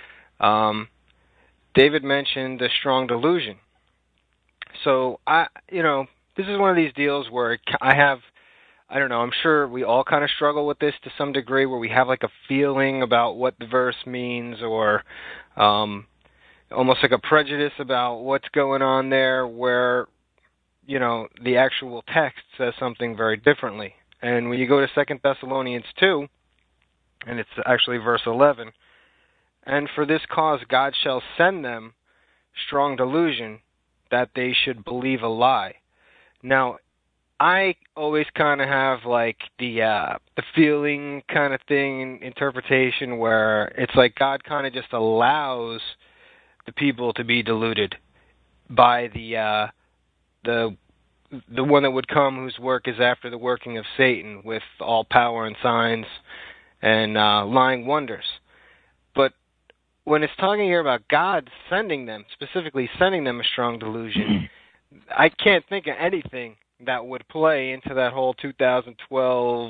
David mentioned the strong delusion. So this is one of these deals where I don't know, I'm sure we all kind of struggle with this to some degree where we have like a feeling about what the verse means or almost like a prejudice about what's going on there where the actual text says something very differently. And when you go to 2 Thessalonians 2, and it's actually verse 11, and for this cause God shall send them strong delusion that they should believe a lie. Now, I always kind of have like the feeling kind of thing, interpretation where it's like God kind of just allows the people to be deluded by the one that would come whose work is after the working of Satan with all power and signs and lying wonders. But when it's talking here about God sending them, specifically sending them a strong delusion, I can't think of anything that would play into that whole 2012,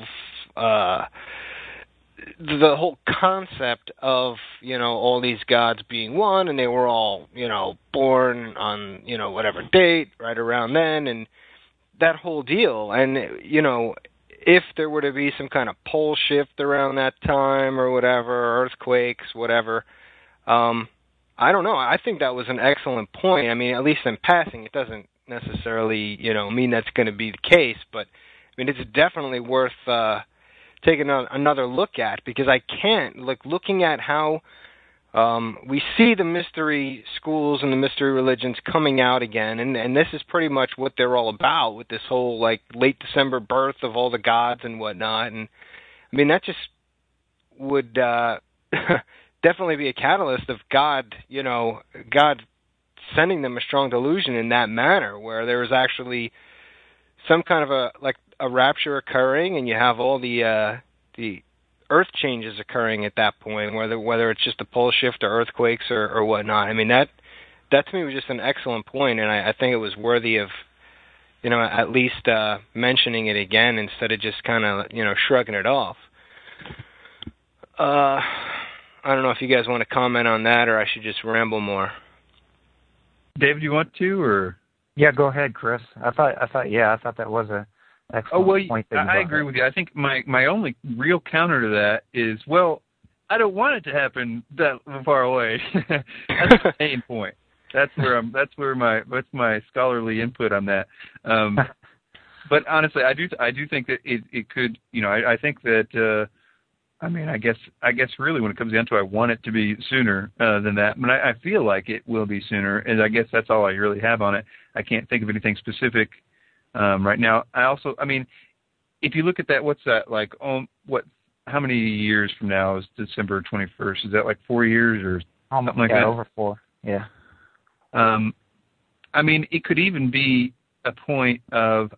the whole concept of, all these gods being one and they were all, born on, whatever date right around then and that whole deal. And, if there were to be some kind of pole shift around that time or whatever, earthquakes, whatever, I don't know. I think that was an excellent point. I mean, at least in passing, it doesn't necessarily, mean that's going to be the case, but I mean, it's definitely worth taking another look at because I can't, looking at how we see the mystery schools and the mystery religions coming out again, and this is pretty much what they're all about with this whole late December birth of all the gods and whatnot. And I mean, that just would definitely be a catalyst of God sending them a strong delusion in that manner, where there is actually some kind of a rapture occurring, and you have all the earth changes occurring at that point, whether it's just a pole shift or earthquakes or whatnot. I mean, that to me was just an excellent point, and I think it was worthy of, at least mentioning it again instead of just kind of, shrugging it off. I don't know if you guys want to comment on that, or I should just ramble more. David, you want to, or? Yeah, go ahead, Chris. I thought that was a excellent point. I agree with you. I think my only real counter to that is, I don't want it to happen that far away. That's the main point. That's what's my scholarly input on that. But honestly, I do think that it could. I think that. I guess really when it comes down to it, I want it to be sooner than that. But I feel like it will be sooner, and I guess that's all I really have on it. I can't think of anything specific right now. If you look at that, what's that like? How many years from now is December 21st? Is that like 4 years or something like that? Over 4. Yeah. It could even be a point of.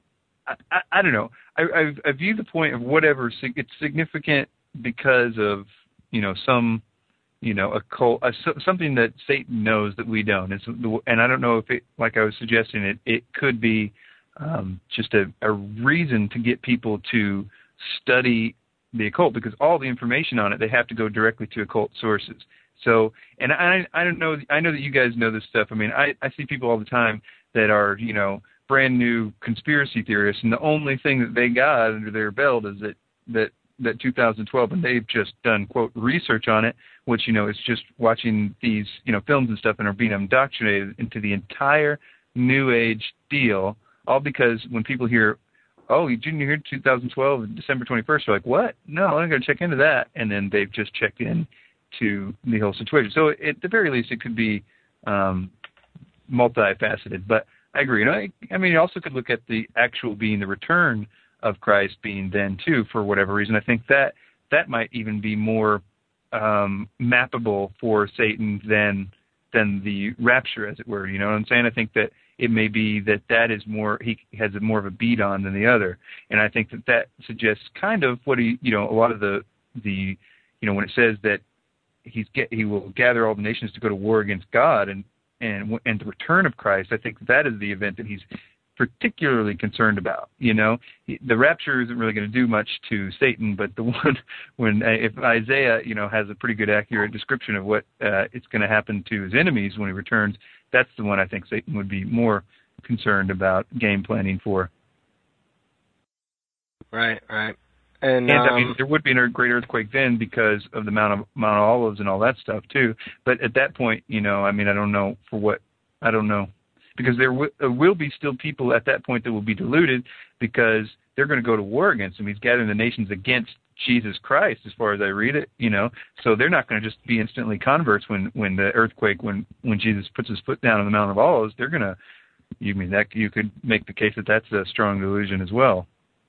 I don't know. I view the point of whatever it's significant because of some occult something that Satan knows that we don't. And I don't know if it, like I was suggesting, it could be just a reason to get people to study the occult, because all the information on it, they have to go directly to occult sources. So, and I don't know. I know that you guys know this stuff. I mean, I see people all the time that are brand new conspiracy theorists, and the only thing that they got under their belt is that 2012, and they've just done quote research on it, which is just watching these films and stuff and are being indoctrinated into the entire New Age deal, all because when people hear, oh, you didn't hear 2012 December 21st, they're like, what? No, I'm going to check into that, and then they've just checked in to the whole situation. So at the very least, it could be multifaceted. But I agree. I mean, you also could look at the actual being the return of Christ being then too, for whatever reason. I think that might even be more mappable for Satan than the rapture, as it were. You know what I'm saying? I think that it may be that is more, he has more of a beat on than the other, and I think that suggests kind of what a lot of the when it says that he will gather all the nations to go to war against God and the return of Christ. I think that is the event that he's particularly concerned about. The rapture isn't really going to do much to Satan, but the one if Isaiah has a pretty good accurate description of what it's going to happen to his enemies when he returns, that's the one I think Satan would be more concerned about game planning for. Right. And I mean, there would be a great earthquake then because of the Mount Olives and all that stuff too. But at that point, I mean, I don't know for what. I don't know. Because there will be still people at that point that will be deluded because they're going to go to war against him. He's gathering the nations against Jesus Christ, as far as I read it, So they're not going to just be instantly converts when the earthquake, when Jesus puts his foot down on the Mount of Olives. They're going to. You could make the case that that's a strong delusion as well.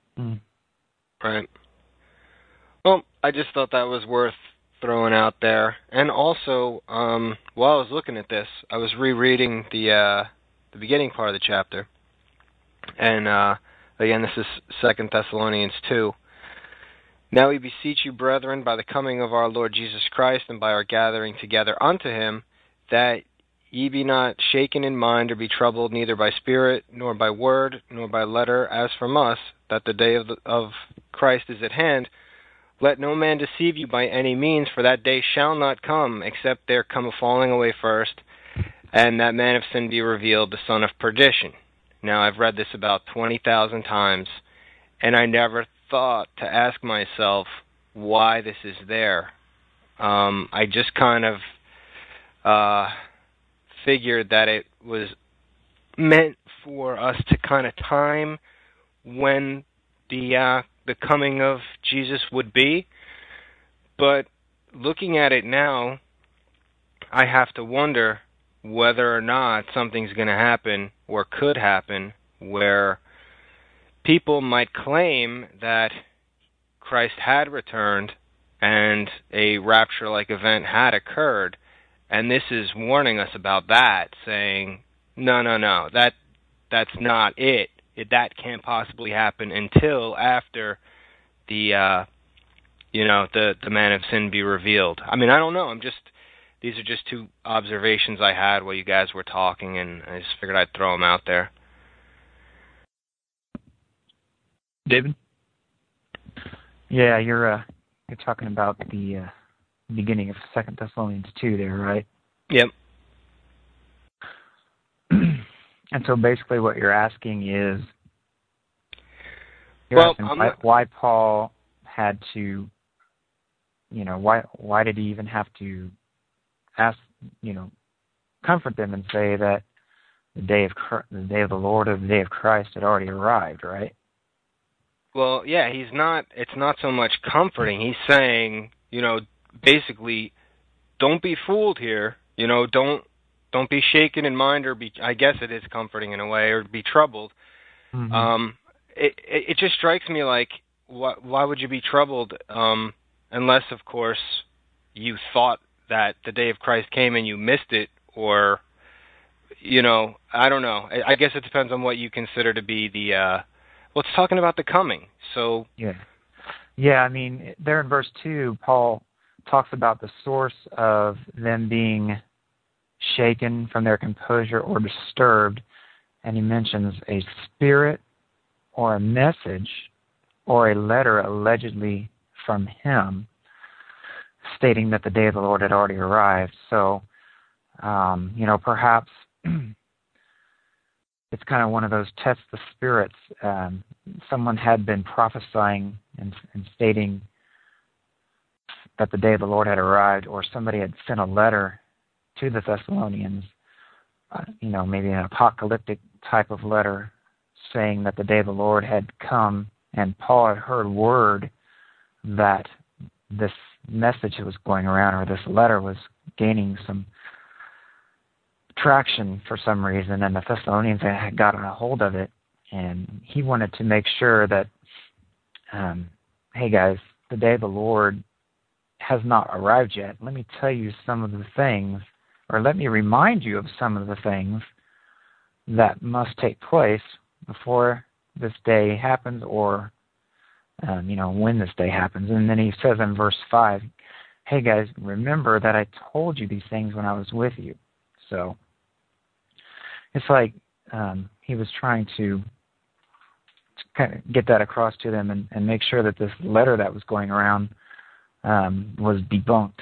Right. Well, I just thought that was worth throwing out there. And also, while I was looking at this, I was rereading the beginning part of the chapter. And again, this is 2 Thessalonians 2. Now we beseech you, brethren, by the coming of our Lord Jesus Christ and by our gathering together unto him, that ye be not shaken in mind or be troubled, neither by spirit, nor by word, nor by letter, as from us, that the day of Christ is at hand. Let no man deceive you by any means, for that day shall not come, except there come a falling away first, and that man of sin be revealed, the son of perdition. Now, I've read this about 20,000 times, and I never thought to ask myself why this is there. I just kind of figured that it was meant for us to kind of time when the coming of Jesus would be. But looking at it now, I have to wonder whether or not something's going to happen or could happen where people might claim that Christ had returned and a rapture-like event had occurred, and this is warning us about that, saying, no, that's not it. That can't possibly happen until after the man of sin be revealed. I mean, I don't know. These are just two observations I had while you guys were talking, and I just figured I'd throw them out there. David? Yeah, you're talking about the beginning of 2 Thessalonians 2 there, right? Yep. And so basically what you're asking is, why Paul had to, why did he even have to ask, comfort them and say that the day of the Lord or the day of Christ had already arrived, right? Well, yeah, it's not so much comforting. He's saying, basically, don't be fooled here. Don't be shaken in mind or be, I guess it is comforting in a way, or be troubled. Mm-hmm. It just strikes me like, why would you be troubled unless, of course, you thought that the day of Christ came and you missed it, or, I don't know. I guess it depends on what you consider to be the well, it's talking about the coming. So yeah. I mean, there in verse 2, Paul talks about the source of them being shaken from their composure or disturbed, and he mentions a spirit or a message or a letter allegedly from him, stating that the day of the Lord had already arrived. So, perhaps it's kind of one of those tests the spirits. Someone had been prophesying and stating that the day of the Lord had arrived, or somebody had sent a letter to the Thessalonians, maybe an apocalyptic type of letter saying that the day of the Lord had come, and Paul had heard word that this message was going around, or this letter was gaining some traction for some reason, and the Thessalonians had gotten a hold of it, and he wanted to make sure that, hey guys, the day of the Lord has not arrived yet. Let me tell you some of the things, or let me remind you of some of the things that must take place before this day happens, or when this day happens. And then he says in verse 5, hey guys, remember that I told you these things when I was with you. So it's like he was trying to kind of get that across to them and make sure that this letter that was going around was debunked.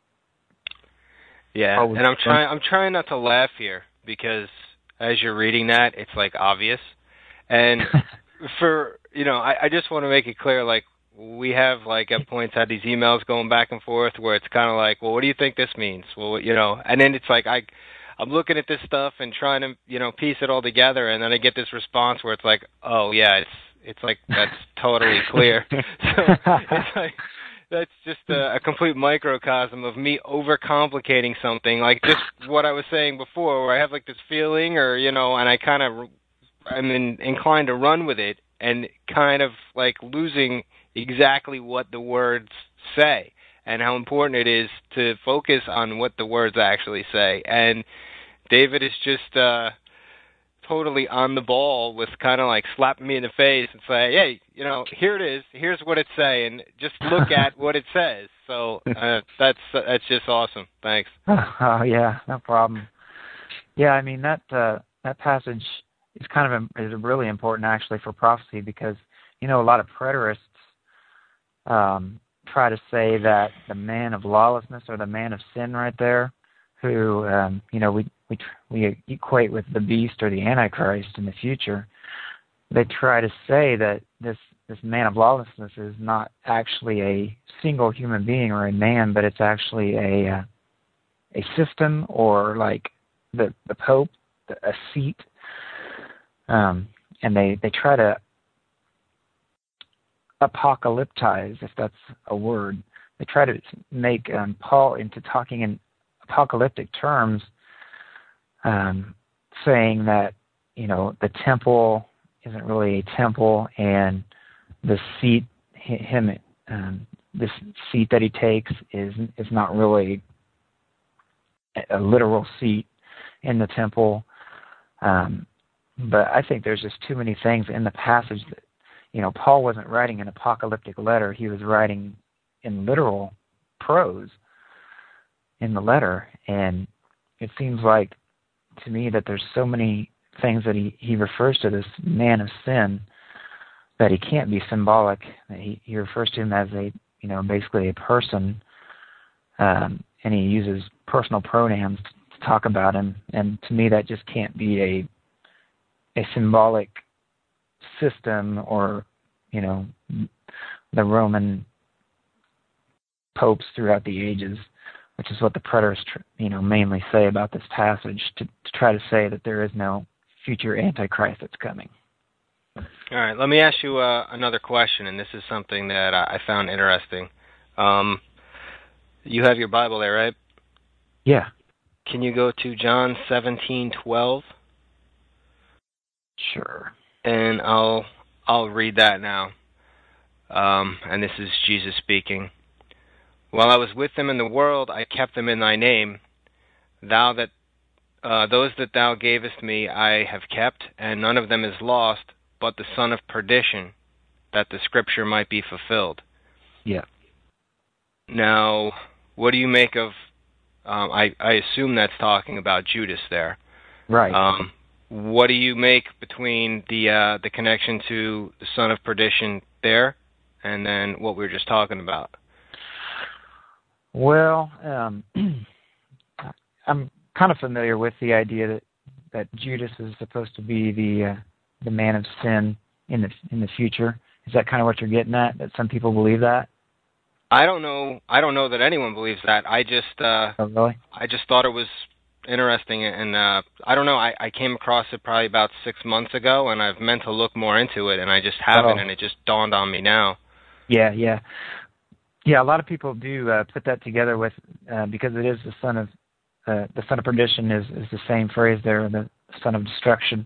Yeah, and I'm trying not to laugh here, because as you're reading that, it's like obvious. And I just want to make it clear, like, we have, like, at points had these emails going back and forth where it's kind of like, well, what do you think this means? Well, and then it's like I'm looking at this stuff and trying to, piece it all together, and then I get this response where it's like, oh, yeah, it's like that's totally clear. So it's like, that's just a complete microcosm of me overcomplicating something, like just what I was saying before, where I have, like, this feeling, or, and I'm inclined to run with it, and kind of like losing exactly what the words say, and how important it is to focus on what the words actually say. And David is just totally on the ball with kind of like slapping me in the face and say, hey, here it is. Here's what it's saying. Just look at what it says. So that's just awesome. Thanks. Oh, yeah, no problem. Yeah, I mean, that passage is is really important actually for prophecy, because, a lot of preterists try to say that the man of lawlessness, or the man of sin right there, who, we equate with the beast or the Antichrist in the future, they try to say that this man of lawlessness is not actually a single human being or a man, but it's actually a system, or like the Pope, a seat, and they try to apocalyptize, if that's a word. They try to make Paul into talking in apocalyptic terms, saying that the temple isn't really a temple, and the seat this seat that he takes is not really a literal seat in the temple. But I think there's just too many things in the passage that, Paul wasn't writing an apocalyptic letter. He was writing in literal prose in the letter. And it seems like, to me, that there's so many things that he refers to this man of sin that he can't be symbolic. He refers to him as basically a person, and he uses personal pronouns to talk about him. And to me, that just can't be a symbolic system, or the Roman popes throughout the ages, which is what the preterists mainly say about this passage, to try to say that there is no future Antichrist that's coming. All right, let me ask you another question, and this is something that I found interesting. You have your Bible there, right? Yeah. Can you go to John 17:12? Sure. And I'll read that now. And this is Jesus speaking. While I was with them in the world, I kept them in thy name. Those that thou gavest me I have kept, and none of them is lost, but the son of perdition, that the scripture might be fulfilled. Yeah. Now, what do you make of, I assume that's talking about Judas there. Right. What do you make between the connection to the son of perdition there and then what we were just talking about? Well, I'm kind of familiar with the idea that Judas is supposed to be the man of sin in the future. Is that kind of what you're getting at? That some people believe that? I don't know that anyone believes that. I just Oh, really? I just thought it was interesting, and I don't know. I came across it probably about 6 months ago, and I've meant to look more into it, and I just haven't, and it just dawned on me now. Yeah. A lot of people do put that together with because it is the son of perdition is the same phrase there, the son of destruction.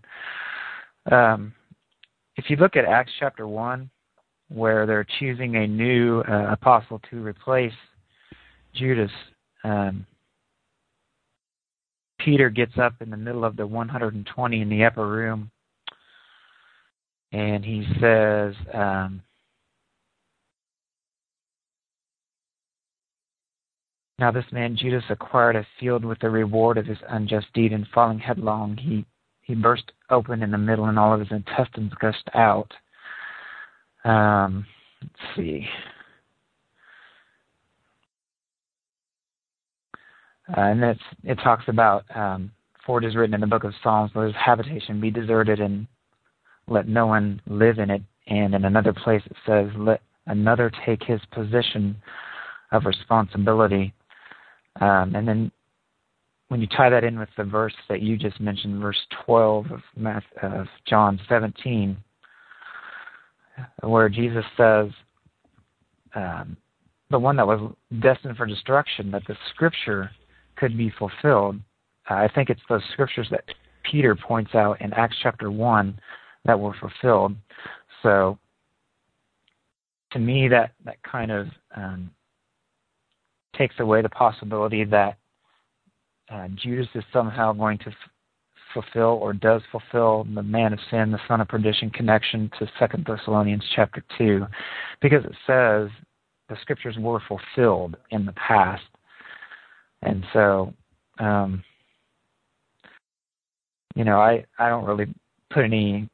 If you look at Acts chapter 1, where they're choosing a new apostle to replace Judas, Peter gets up in the middle of the 120 in the upper room, and he says, now this man Judas acquired a field with the reward of his unjust deed, and falling headlong, he burst open in the middle, and all of his intestines gushed out. Let's see. And it talks about, for it is written in the book of Psalms, let his habitation be deserted and let no one live in it. And in another place it says, let another take his position of responsibility. And then when you tie that in with the verse that you just mentioned, verse 12 of John 17, where Jesus says, the one that was destined for destruction, that the scripture could be fulfilled. I think it's those scriptures that Peter points out in Acts chapter 1 that were fulfilled. So to me, that kind of takes away the possibility that Judas is somehow going to fulfill or does fulfill the man of sin, the son of perdition connection to 2 Thessalonians chapter 2, because it says the scriptures were fulfilled in the past. And so, I don't really put any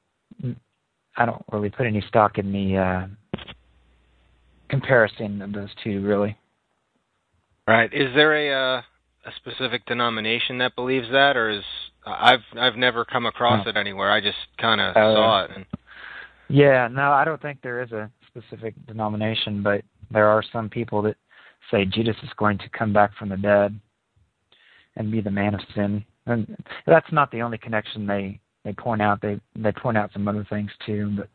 stock in the comparison of those two, really. Right. Is there a specific denomination that believes that, or is I've never come across it anywhere. I just kind of saw it. Yeah, no, I don't think there is a specific denomination, but there are some people that say Judas is going to come back from the dead and be the man of sin. And that's not the only connection they point out. They point out some other things too, but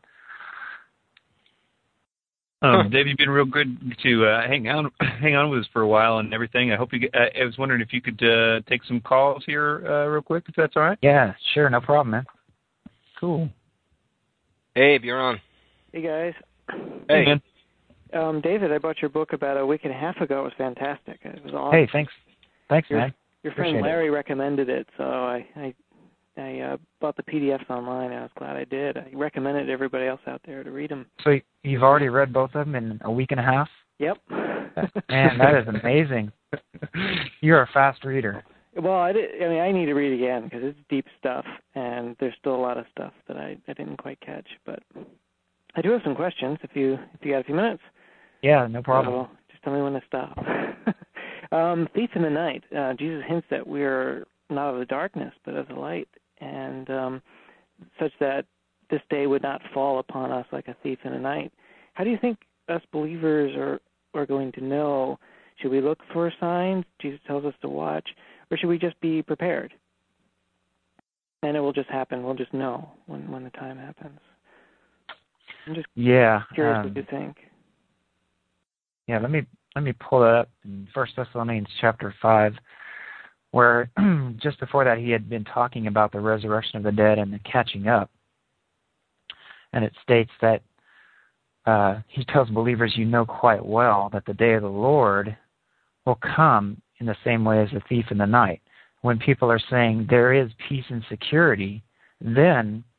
Dave, you've been real good to hang on with us for a while and everything. I hope you. I was wondering if you could take some calls here real quick, if that's all right. Yeah, sure, no problem, man. Cool. Abe, you're on. Hey guys. Hey man. David, I bought your book about a week and a half ago. It was fantastic. It was awesome. Hey, thanks, man. Your friend Larry recommended it, so I bought the PDFs online, and I was glad I did. I recommended it to everybody else out there to read them. So you've already read both of them in a week and a half? Yep. Man, that is amazing. You're a fast reader. Well, I need to read again because it's deep stuff, and there's still a lot of stuff that I didn't quite catch. But I do have some questions if you got a few minutes. Yeah, no problem. So just tell me when to stop. Thief in the night. Jesus hints that we're not of the darkness, but of the light, and such that this day would not fall upon us like a thief in the night. How do you think us believers are going to know? Should we look for signs? Jesus tells us to watch, or should we just be prepared? And it will just happen. We'll just know when the time happens. I'm just curious what you think. Yeah, let me pull that up in 1 Thessalonians chapter 5, where just before that he had been talking about the resurrection of the dead and the catching up. And it states that he tells believers, you know quite well that the day of the Lord will come in the same way as a thief in the night. When people are saying there is peace and security, then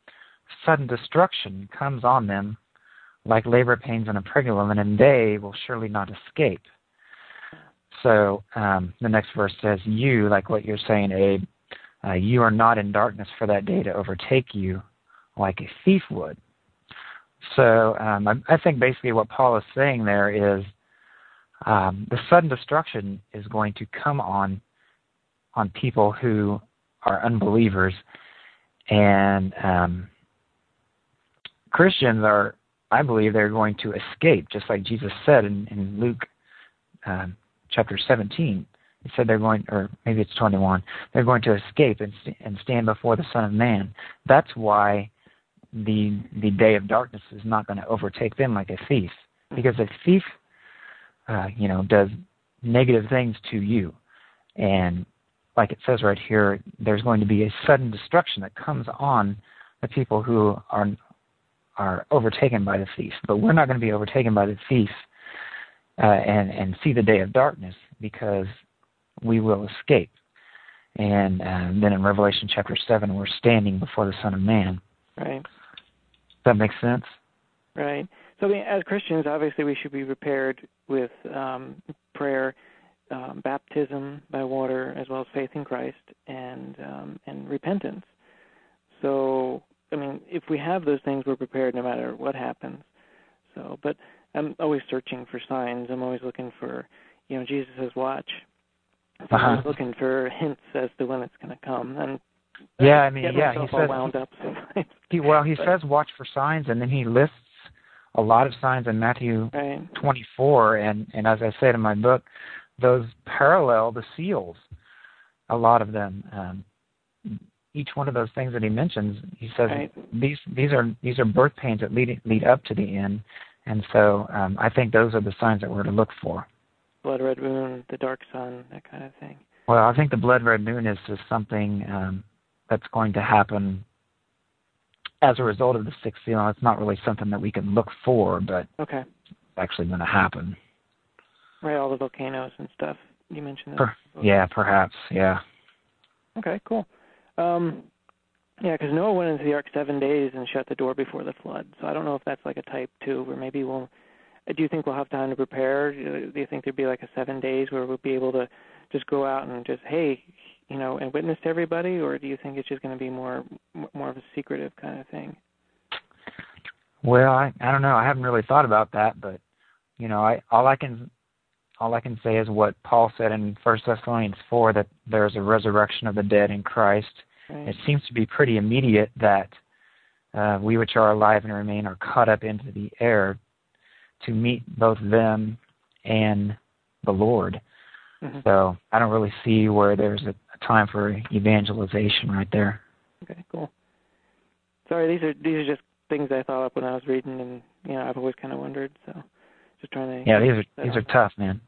sudden destruction comes on them like labor pains on a pregnant woman, and they will surely not escape. So the next verse says, you, like what you're saying, Abe, you are not in darkness for that day to overtake you like a thief would. So I think basically what Paul is saying there is the sudden destruction is going to come on people who are unbelievers, and Christians are, I believe, they're going to escape, just like Jesus said in Luke chapter 17. He said they're going, or maybe it's 21, they're going to escape and stand before the Son of Man. That's why the day of darkness is not going to overtake them like a thief, because a thief, does negative things to you, and like it says right here, there's going to be a sudden destruction that comes on the people who are overtaken by the thief. But we're not going to be overtaken by the thief and see the day of darkness, because we will escape. And then in Revelation chapter 7, we're standing before the Son of Man. Right. Does that make sense? Right. So I mean, as Christians, obviously we should be prepared with prayer, baptism by water, as well as faith in Christ, and repentance. So, I mean, if we have those things, we're prepared no matter what happens. So, but I'm always searching for signs. I'm always looking for, Jesus says, watch. So I'm always looking for hints as to when it's going to come. And he all says, wound up sometimes. He says watch for signs, and then he lists a lot of signs in Matthew 24, and as I said in my book, those parallel the seals, a lot of them. Each one of those things that he mentions, he says these are birth pains that lead up to the end, and so I think those are the signs that we're to look for. Blood red moon, the dark sun, that kind of thing. Well, I think the blood red moon is just something that's going to happen as a result of the sixth seal. It's not really something that we can look for, but it's actually going to happen. Right, all the volcanoes and stuff. You mentioned that. Perhaps, yeah. Okay, cool. Because Noah went into the ark 7 days and shut the door before the flood. So I don't know if that's like a type 2, or maybe do you think we'll have time to prepare? Do you think there'd be like a 7 days where we'll be able to just go out and just, and witness to everybody, or do you think it's just going to be more of a secretive kind of thing? Well, I don't know. I haven't really thought about that, but all I can say is what Paul said in 1 Thessalonians 4, that there's a resurrection of the dead in Christ. Right. It seems to be pretty immediate that we which are alive and remain are caught up into the air to meet both them and the Lord. Mm-hmm. So I don't really see where there's a time for evangelization right there. Okay, cool. Sorry, these are just things I thought up when I was reading, and I've always kind of wondered. So just trying to. Yeah, these are tough, man.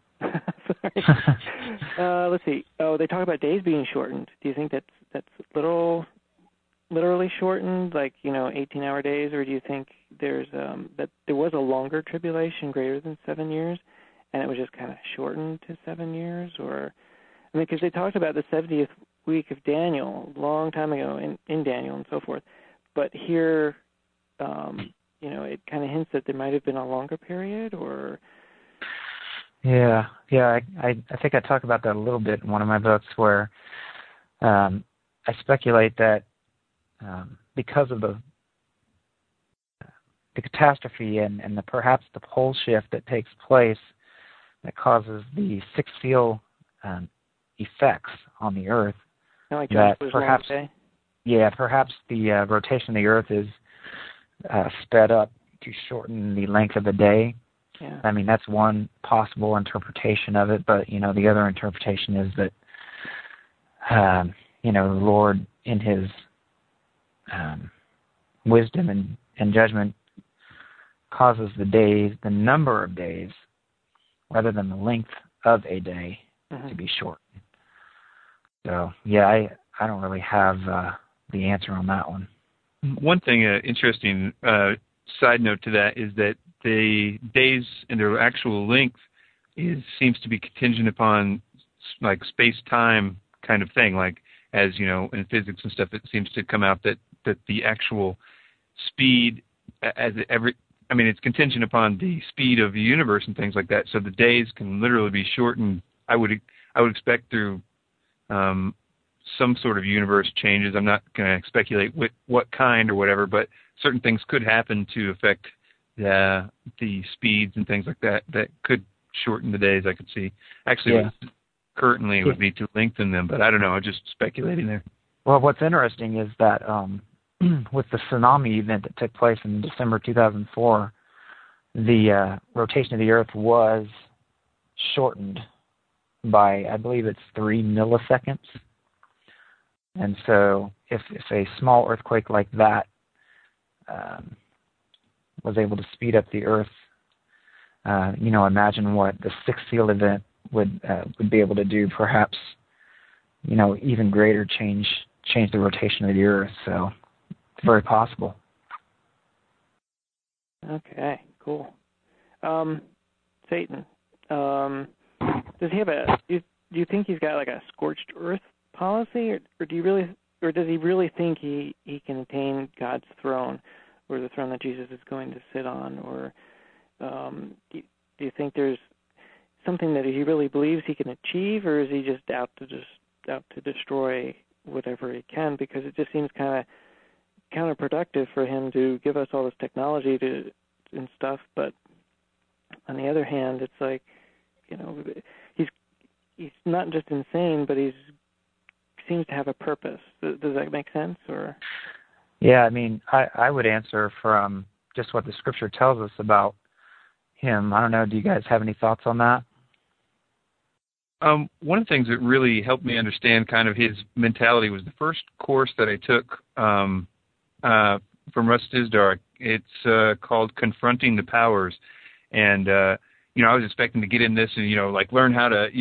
Sorry. Let's see. Oh, they talk about days being shortened. Do you think that's literally shortened, like 18-hour days, or do you think there's that there was a longer tribulation greater than 7 years, and it was just kind of shortened to 7 years, or because they talked about the 70th week of Daniel a long time ago in Daniel and so forth, but here, it kind of hints that there might have been a longer period, or. Yeah. I think I talk about that a little bit in one of my books, where I speculate that because of the catastrophe and perhaps the pole shift that takes place that causes the sixth seal effects on the Earth, like that perhaps the rotation of the Earth is sped up to shorten the length of the day. Yeah. I mean, that's one possible interpretation of it, but the other interpretation is that the Lord, in His wisdom and judgment, causes the number of days, rather than the length of a day, to be shortened. So, I don't really have the answer on that one. One thing, interesting side note to that is that the days and their actual length seems to be contingent upon like space-time kind of thing. Like, as in physics and stuff, it seems to come out that the actual speed as every. I mean, it's contingent upon the speed of the universe and things like that. So the days can literally be shortened. I would expect through some sort of universe changes. I'm not going to speculate what kind or whatever, but certain things could happen to affect the speeds and things like that could shorten the days. I could see. Actually, currently it would be to lengthen them, but I don't know. I'm just speculating there. Well, what's interesting is that with the tsunami event that took place in December 2004, the rotation of the Earth was shortened by, I believe it's 3 milliseconds. And so if a small earthquake like that was able to speed up the Earth, imagine what the Sixth Seal event would be able to do, perhaps, even greater change the rotation of the Earth. So it's very possible. Okay, cool. Satan, does he have do you think he's got like a scorched earth policy, or does he really think he can attain God's throne, or the throne that Jesus is going to sit on, or do you think there's something that he really believes he can achieve, or is he just out to destroy whatever he can? Because it just seems kind of counterproductive for him to give us all this technology and stuff, but on the other hand, it's like, he's not just insane, but he seems to have a purpose. Does that make sense? Or yeah, I mean, I would answer from just what the Scripture tells us about him. I don't know. Do you guys have any thoughts on that? One of the things that really helped me understand kind of his mentality was the first course that I took from Russ Tisdar. It's called Confronting the Powers. And, I was expecting to get in this and, learn how to,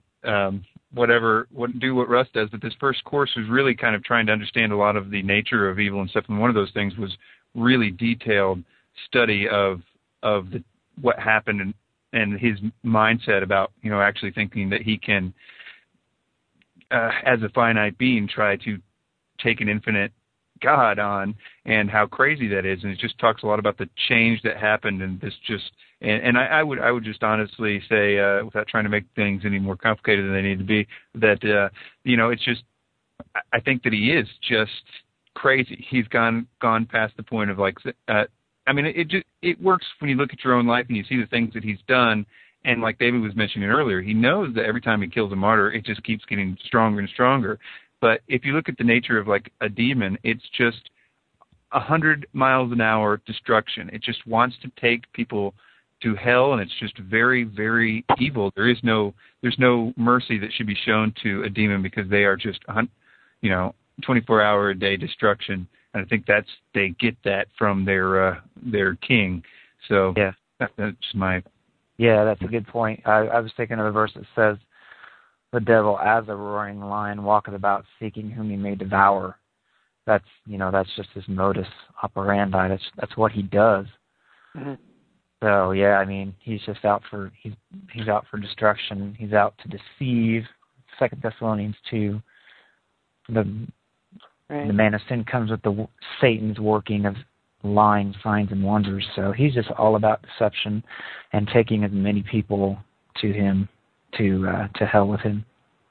do what Russ does. But this first course was really kind of trying to understand a lot of the nature of evil and stuff. And one of those things was really detailed study of what happened and his mindset about, actually thinking that he can, as a finite being, try to take an infinite God on, and how crazy that is. And it just talks a lot about the change that happened, and this just, and I would just honestly say, without trying to make things any more complicated than they need to be, that, it's just, I think that he is just crazy. He's gone past the point of it works when you look at your own life and you see the things that he's done. And like David was mentioning earlier, he knows that every time he kills a martyr, it just keeps getting stronger and stronger. But if you look at the nature of like a demon, it's just 100 miles an hour destruction. It just wants to take people to hell, and it's just very, very evil. There's no mercy that should be shown to a demon, because they are just 24-hour-a-day destruction. And I think they get that from their king. So yeah, that's my. Yeah, that's a good point. I was thinking of a verse that says, "The devil, as a roaring lion, walketh about, seeking whom he may devour." That's just his modus operandi. That's what he does. Mm-hmm. So yeah, I mean, he's just out for destruction. He's out to deceive. 2 Thessalonians 2. The man of sin comes with Satan's working of lying, signs, and wonders. So he's just all about deception and taking as many people to him, to hell with him.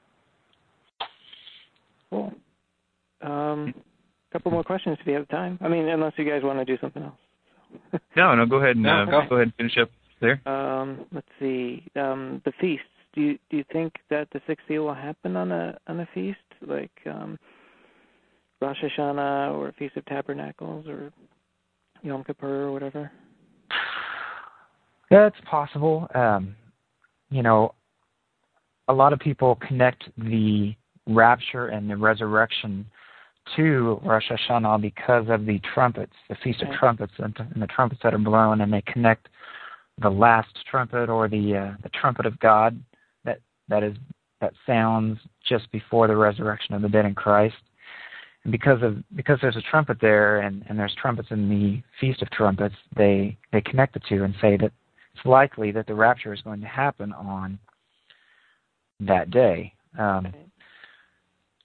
Cool. Couple more questions if you have time. I mean, unless you guys want to do something else. No, go ahead and go ahead and finish up there. Let's see. The feasts. Do you think that the Sixth Seal will happen on a feast, like Rosh Hashanah or Feast of Tabernacles or Yom Kippur or whatever? Yeah, it's possible. A lot of people connect the rapture and the resurrection to Rosh Hashanah because of the trumpets, the Feast of Trumpets, and the trumpets that are blown, and they connect the last trumpet, or the trumpet of God that sounds just before the resurrection of the dead in Christ. And because there's a trumpet there, and there's trumpets in the Feast of Trumpets, they connect the two and say that it's likely that the rapture is going to happen on that day.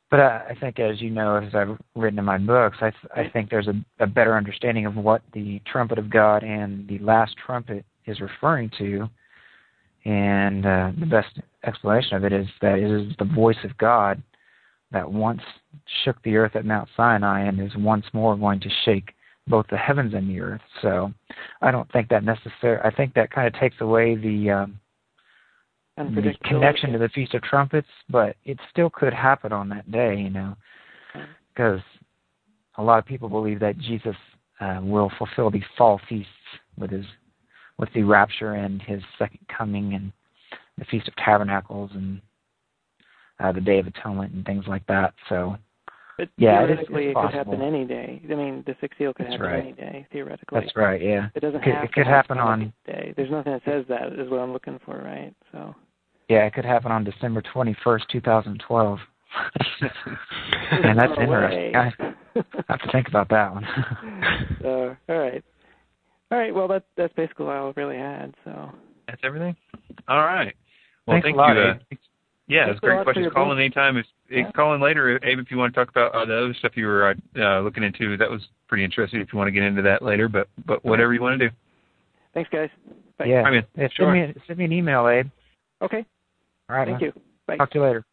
But I think, as you know, as I've written in my books, I think there's a better understanding of what the trumpet of God and the last trumpet is referring to. And the best explanation of it is that it is the voice of God that once shook the earth at Mount Sinai and is once more going to shake both the heavens and the earth. So I don't think that I think that kind of takes away the connection to the Feast of Trumpets, but it still could happen on that day, you know, because a lot of people believe that Jesus will fulfill these fall feasts with the rapture and his second coming and the Feast of Tabernacles and the Day of Atonement and things like that. So, but yeah, theoretically, it could happen any day. I mean, the sixth seal could happen any day, theoretically. That's right, yeah. It doesn't have it could happen on day. There's nothing that says that is what I'm looking for, right? So. Yeah, it could happen on December 21st, 2012. And that's interesting. I have to think about that one. All right. All right, well, that's basically all I really had. So that's everything? All right. Well, thank you. Yeah, it's great questions. Call in anytime. Call in later, Abe, if you want to talk about the other stuff you were looking into. That was pretty interesting if you want to get into that later, but whatever you want to do. Thanks, guys. Bye. Yeah. I mean, send me an email, Abe. Okay. All right. Thank you. Bye. Talk to you later.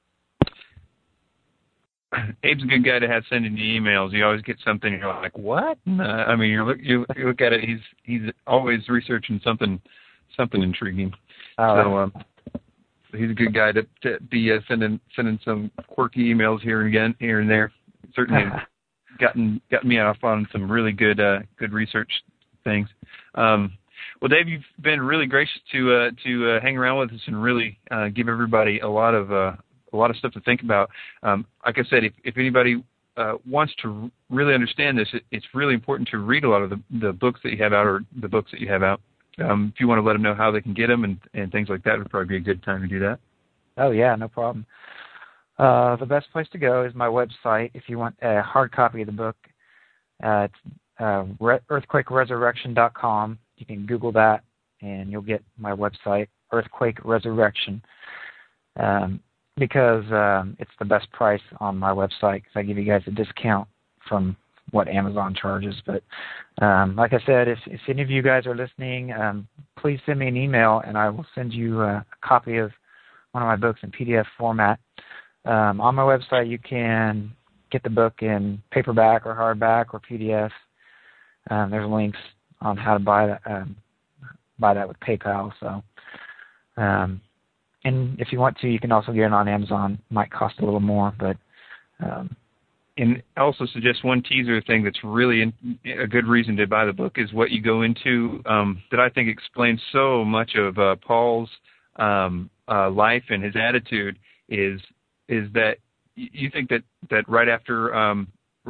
Abe's a good guy to have sending you emails. You always get something, you're like, what? I mean, you look at it. He's always researching something intriguing. So he's a good guy to be sending some quirky emails here and there. Certainly gotten me off on some really good research things. Well, Dave, you've been really gracious to hang around with us and really give everybody a lot of stuff to think about. Like I said, if anybody wants to really understand this, it's really important to read a lot of the books that you have out or the books that you have out. If you want to let them know how they can get them and things like that, it would probably be a good time to do that. Oh, yeah, no problem. The best place to go is my website. If you want a hard copy of the book, it's earthquakeresurrection.com. You can Google that, and you'll get my website, Earthquake Resurrection, because it's the best price on my website because I give you guys a discount from what Amazon charges. But like I said, if any of you guys are listening, please send me an email, and I will send you a copy of one of my books in PDF format. On my website, you can get the book in paperback or hardback or PDF. There's links on how to buy that with PayPal. So, and if you want to, you can also get it on Amazon. It might cost a little more, but. And I also suggest one teaser thing that's really a good reason to buy the book is what you go into that I think explains so much of Paul's life and his attitude is that you think that right after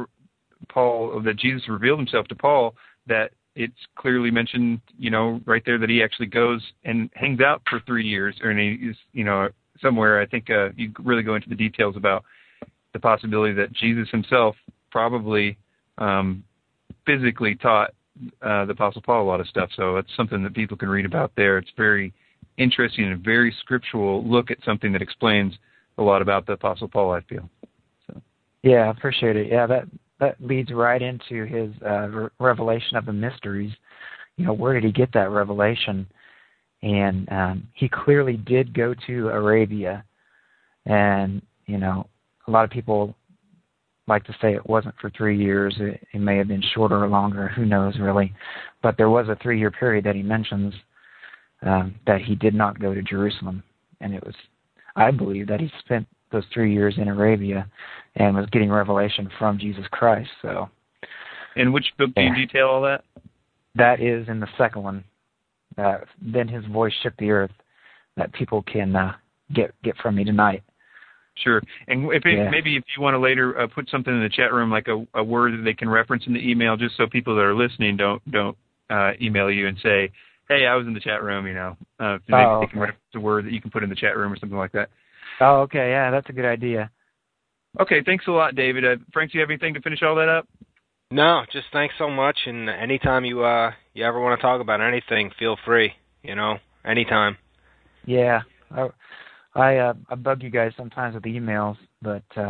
that Jesus revealed himself to Paul, that it's clearly mentioned, right there that he actually goes and hangs out for 3 years, or he's, somewhere. I think you really go into the details about the possibility that Jesus himself probably physically taught the Apostle Paul a lot of stuff. So it's something that people can read about there. It's very interesting and a very scriptural look at something that explains a lot about the Apostle Paul, I feel. So. Yeah, I appreciate it. Yeah, that leads right into his revelation of the mysteries. Where did he get that revelation? And he clearly did go to Arabia. And, a lot of people like to say it wasn't for 3 years. It may have been shorter or longer. Who knows, really. But there was a 3-year period that he mentions that he did not go to Jerusalem. And I believe that he spent those 3 years in Arabia and was getting revelation from Jesus Christ. So. In which book do you detail all that? That is in the second one. Then his voice shook the earth, that people can get from me tonight. Sure. And maybe if you want to later put something in the chat room, like a word that they can reference in the email, just so people that are listening don't email you and say, hey, I was in the chat room, Maybe they can reference a word that you can put in the chat room or something like that. Oh, okay. Yeah, that's a good idea. Okay, thanks a lot, David. Frank, do you have anything to finish all that up? No, just thanks so much. And anytime you ever want to talk about anything, feel free, anytime. Yeah. I bug you guys sometimes with emails, but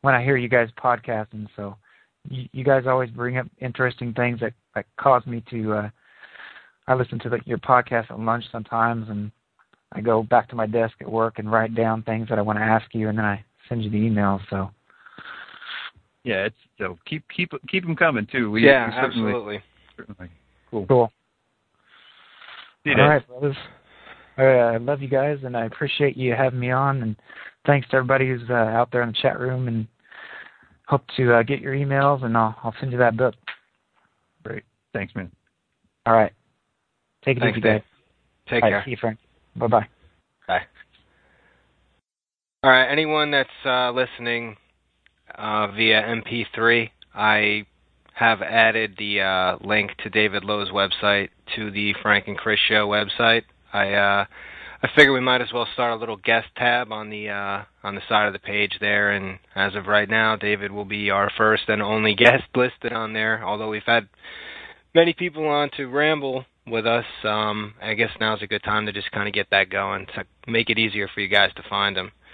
when I hear you guys podcasting. So you guys always bring up interesting things that cause me to. I listen to your podcast at lunch sometimes, and I go back to my desk at work and write down things that I want to ask you, and then I send you the email. So. Yeah, so keep them coming too. We absolutely. Certainly. Cool. All Dave. right, brothers. I love you guys, and I appreciate you having me on. And thanks to everybody who's out there in the chat room. And hope to get your emails, and I'll send you that book. Great. Thanks, man. All right. Take it Thanks, easy, guys. Take All care. right, see you, Frank. Bye-bye. Bye. All right, anyone that's listening via MP3, I have added the link to David Lowe's website to the Frank and Chris Show website. I figure we might as well start a little guest tab on the side of the page there, and as of right now, David will be our first and only guest listed on there, although we've had many people on to ramble with us. I guess now's a good time to just kind of get that going to make it easier for you guys to find them.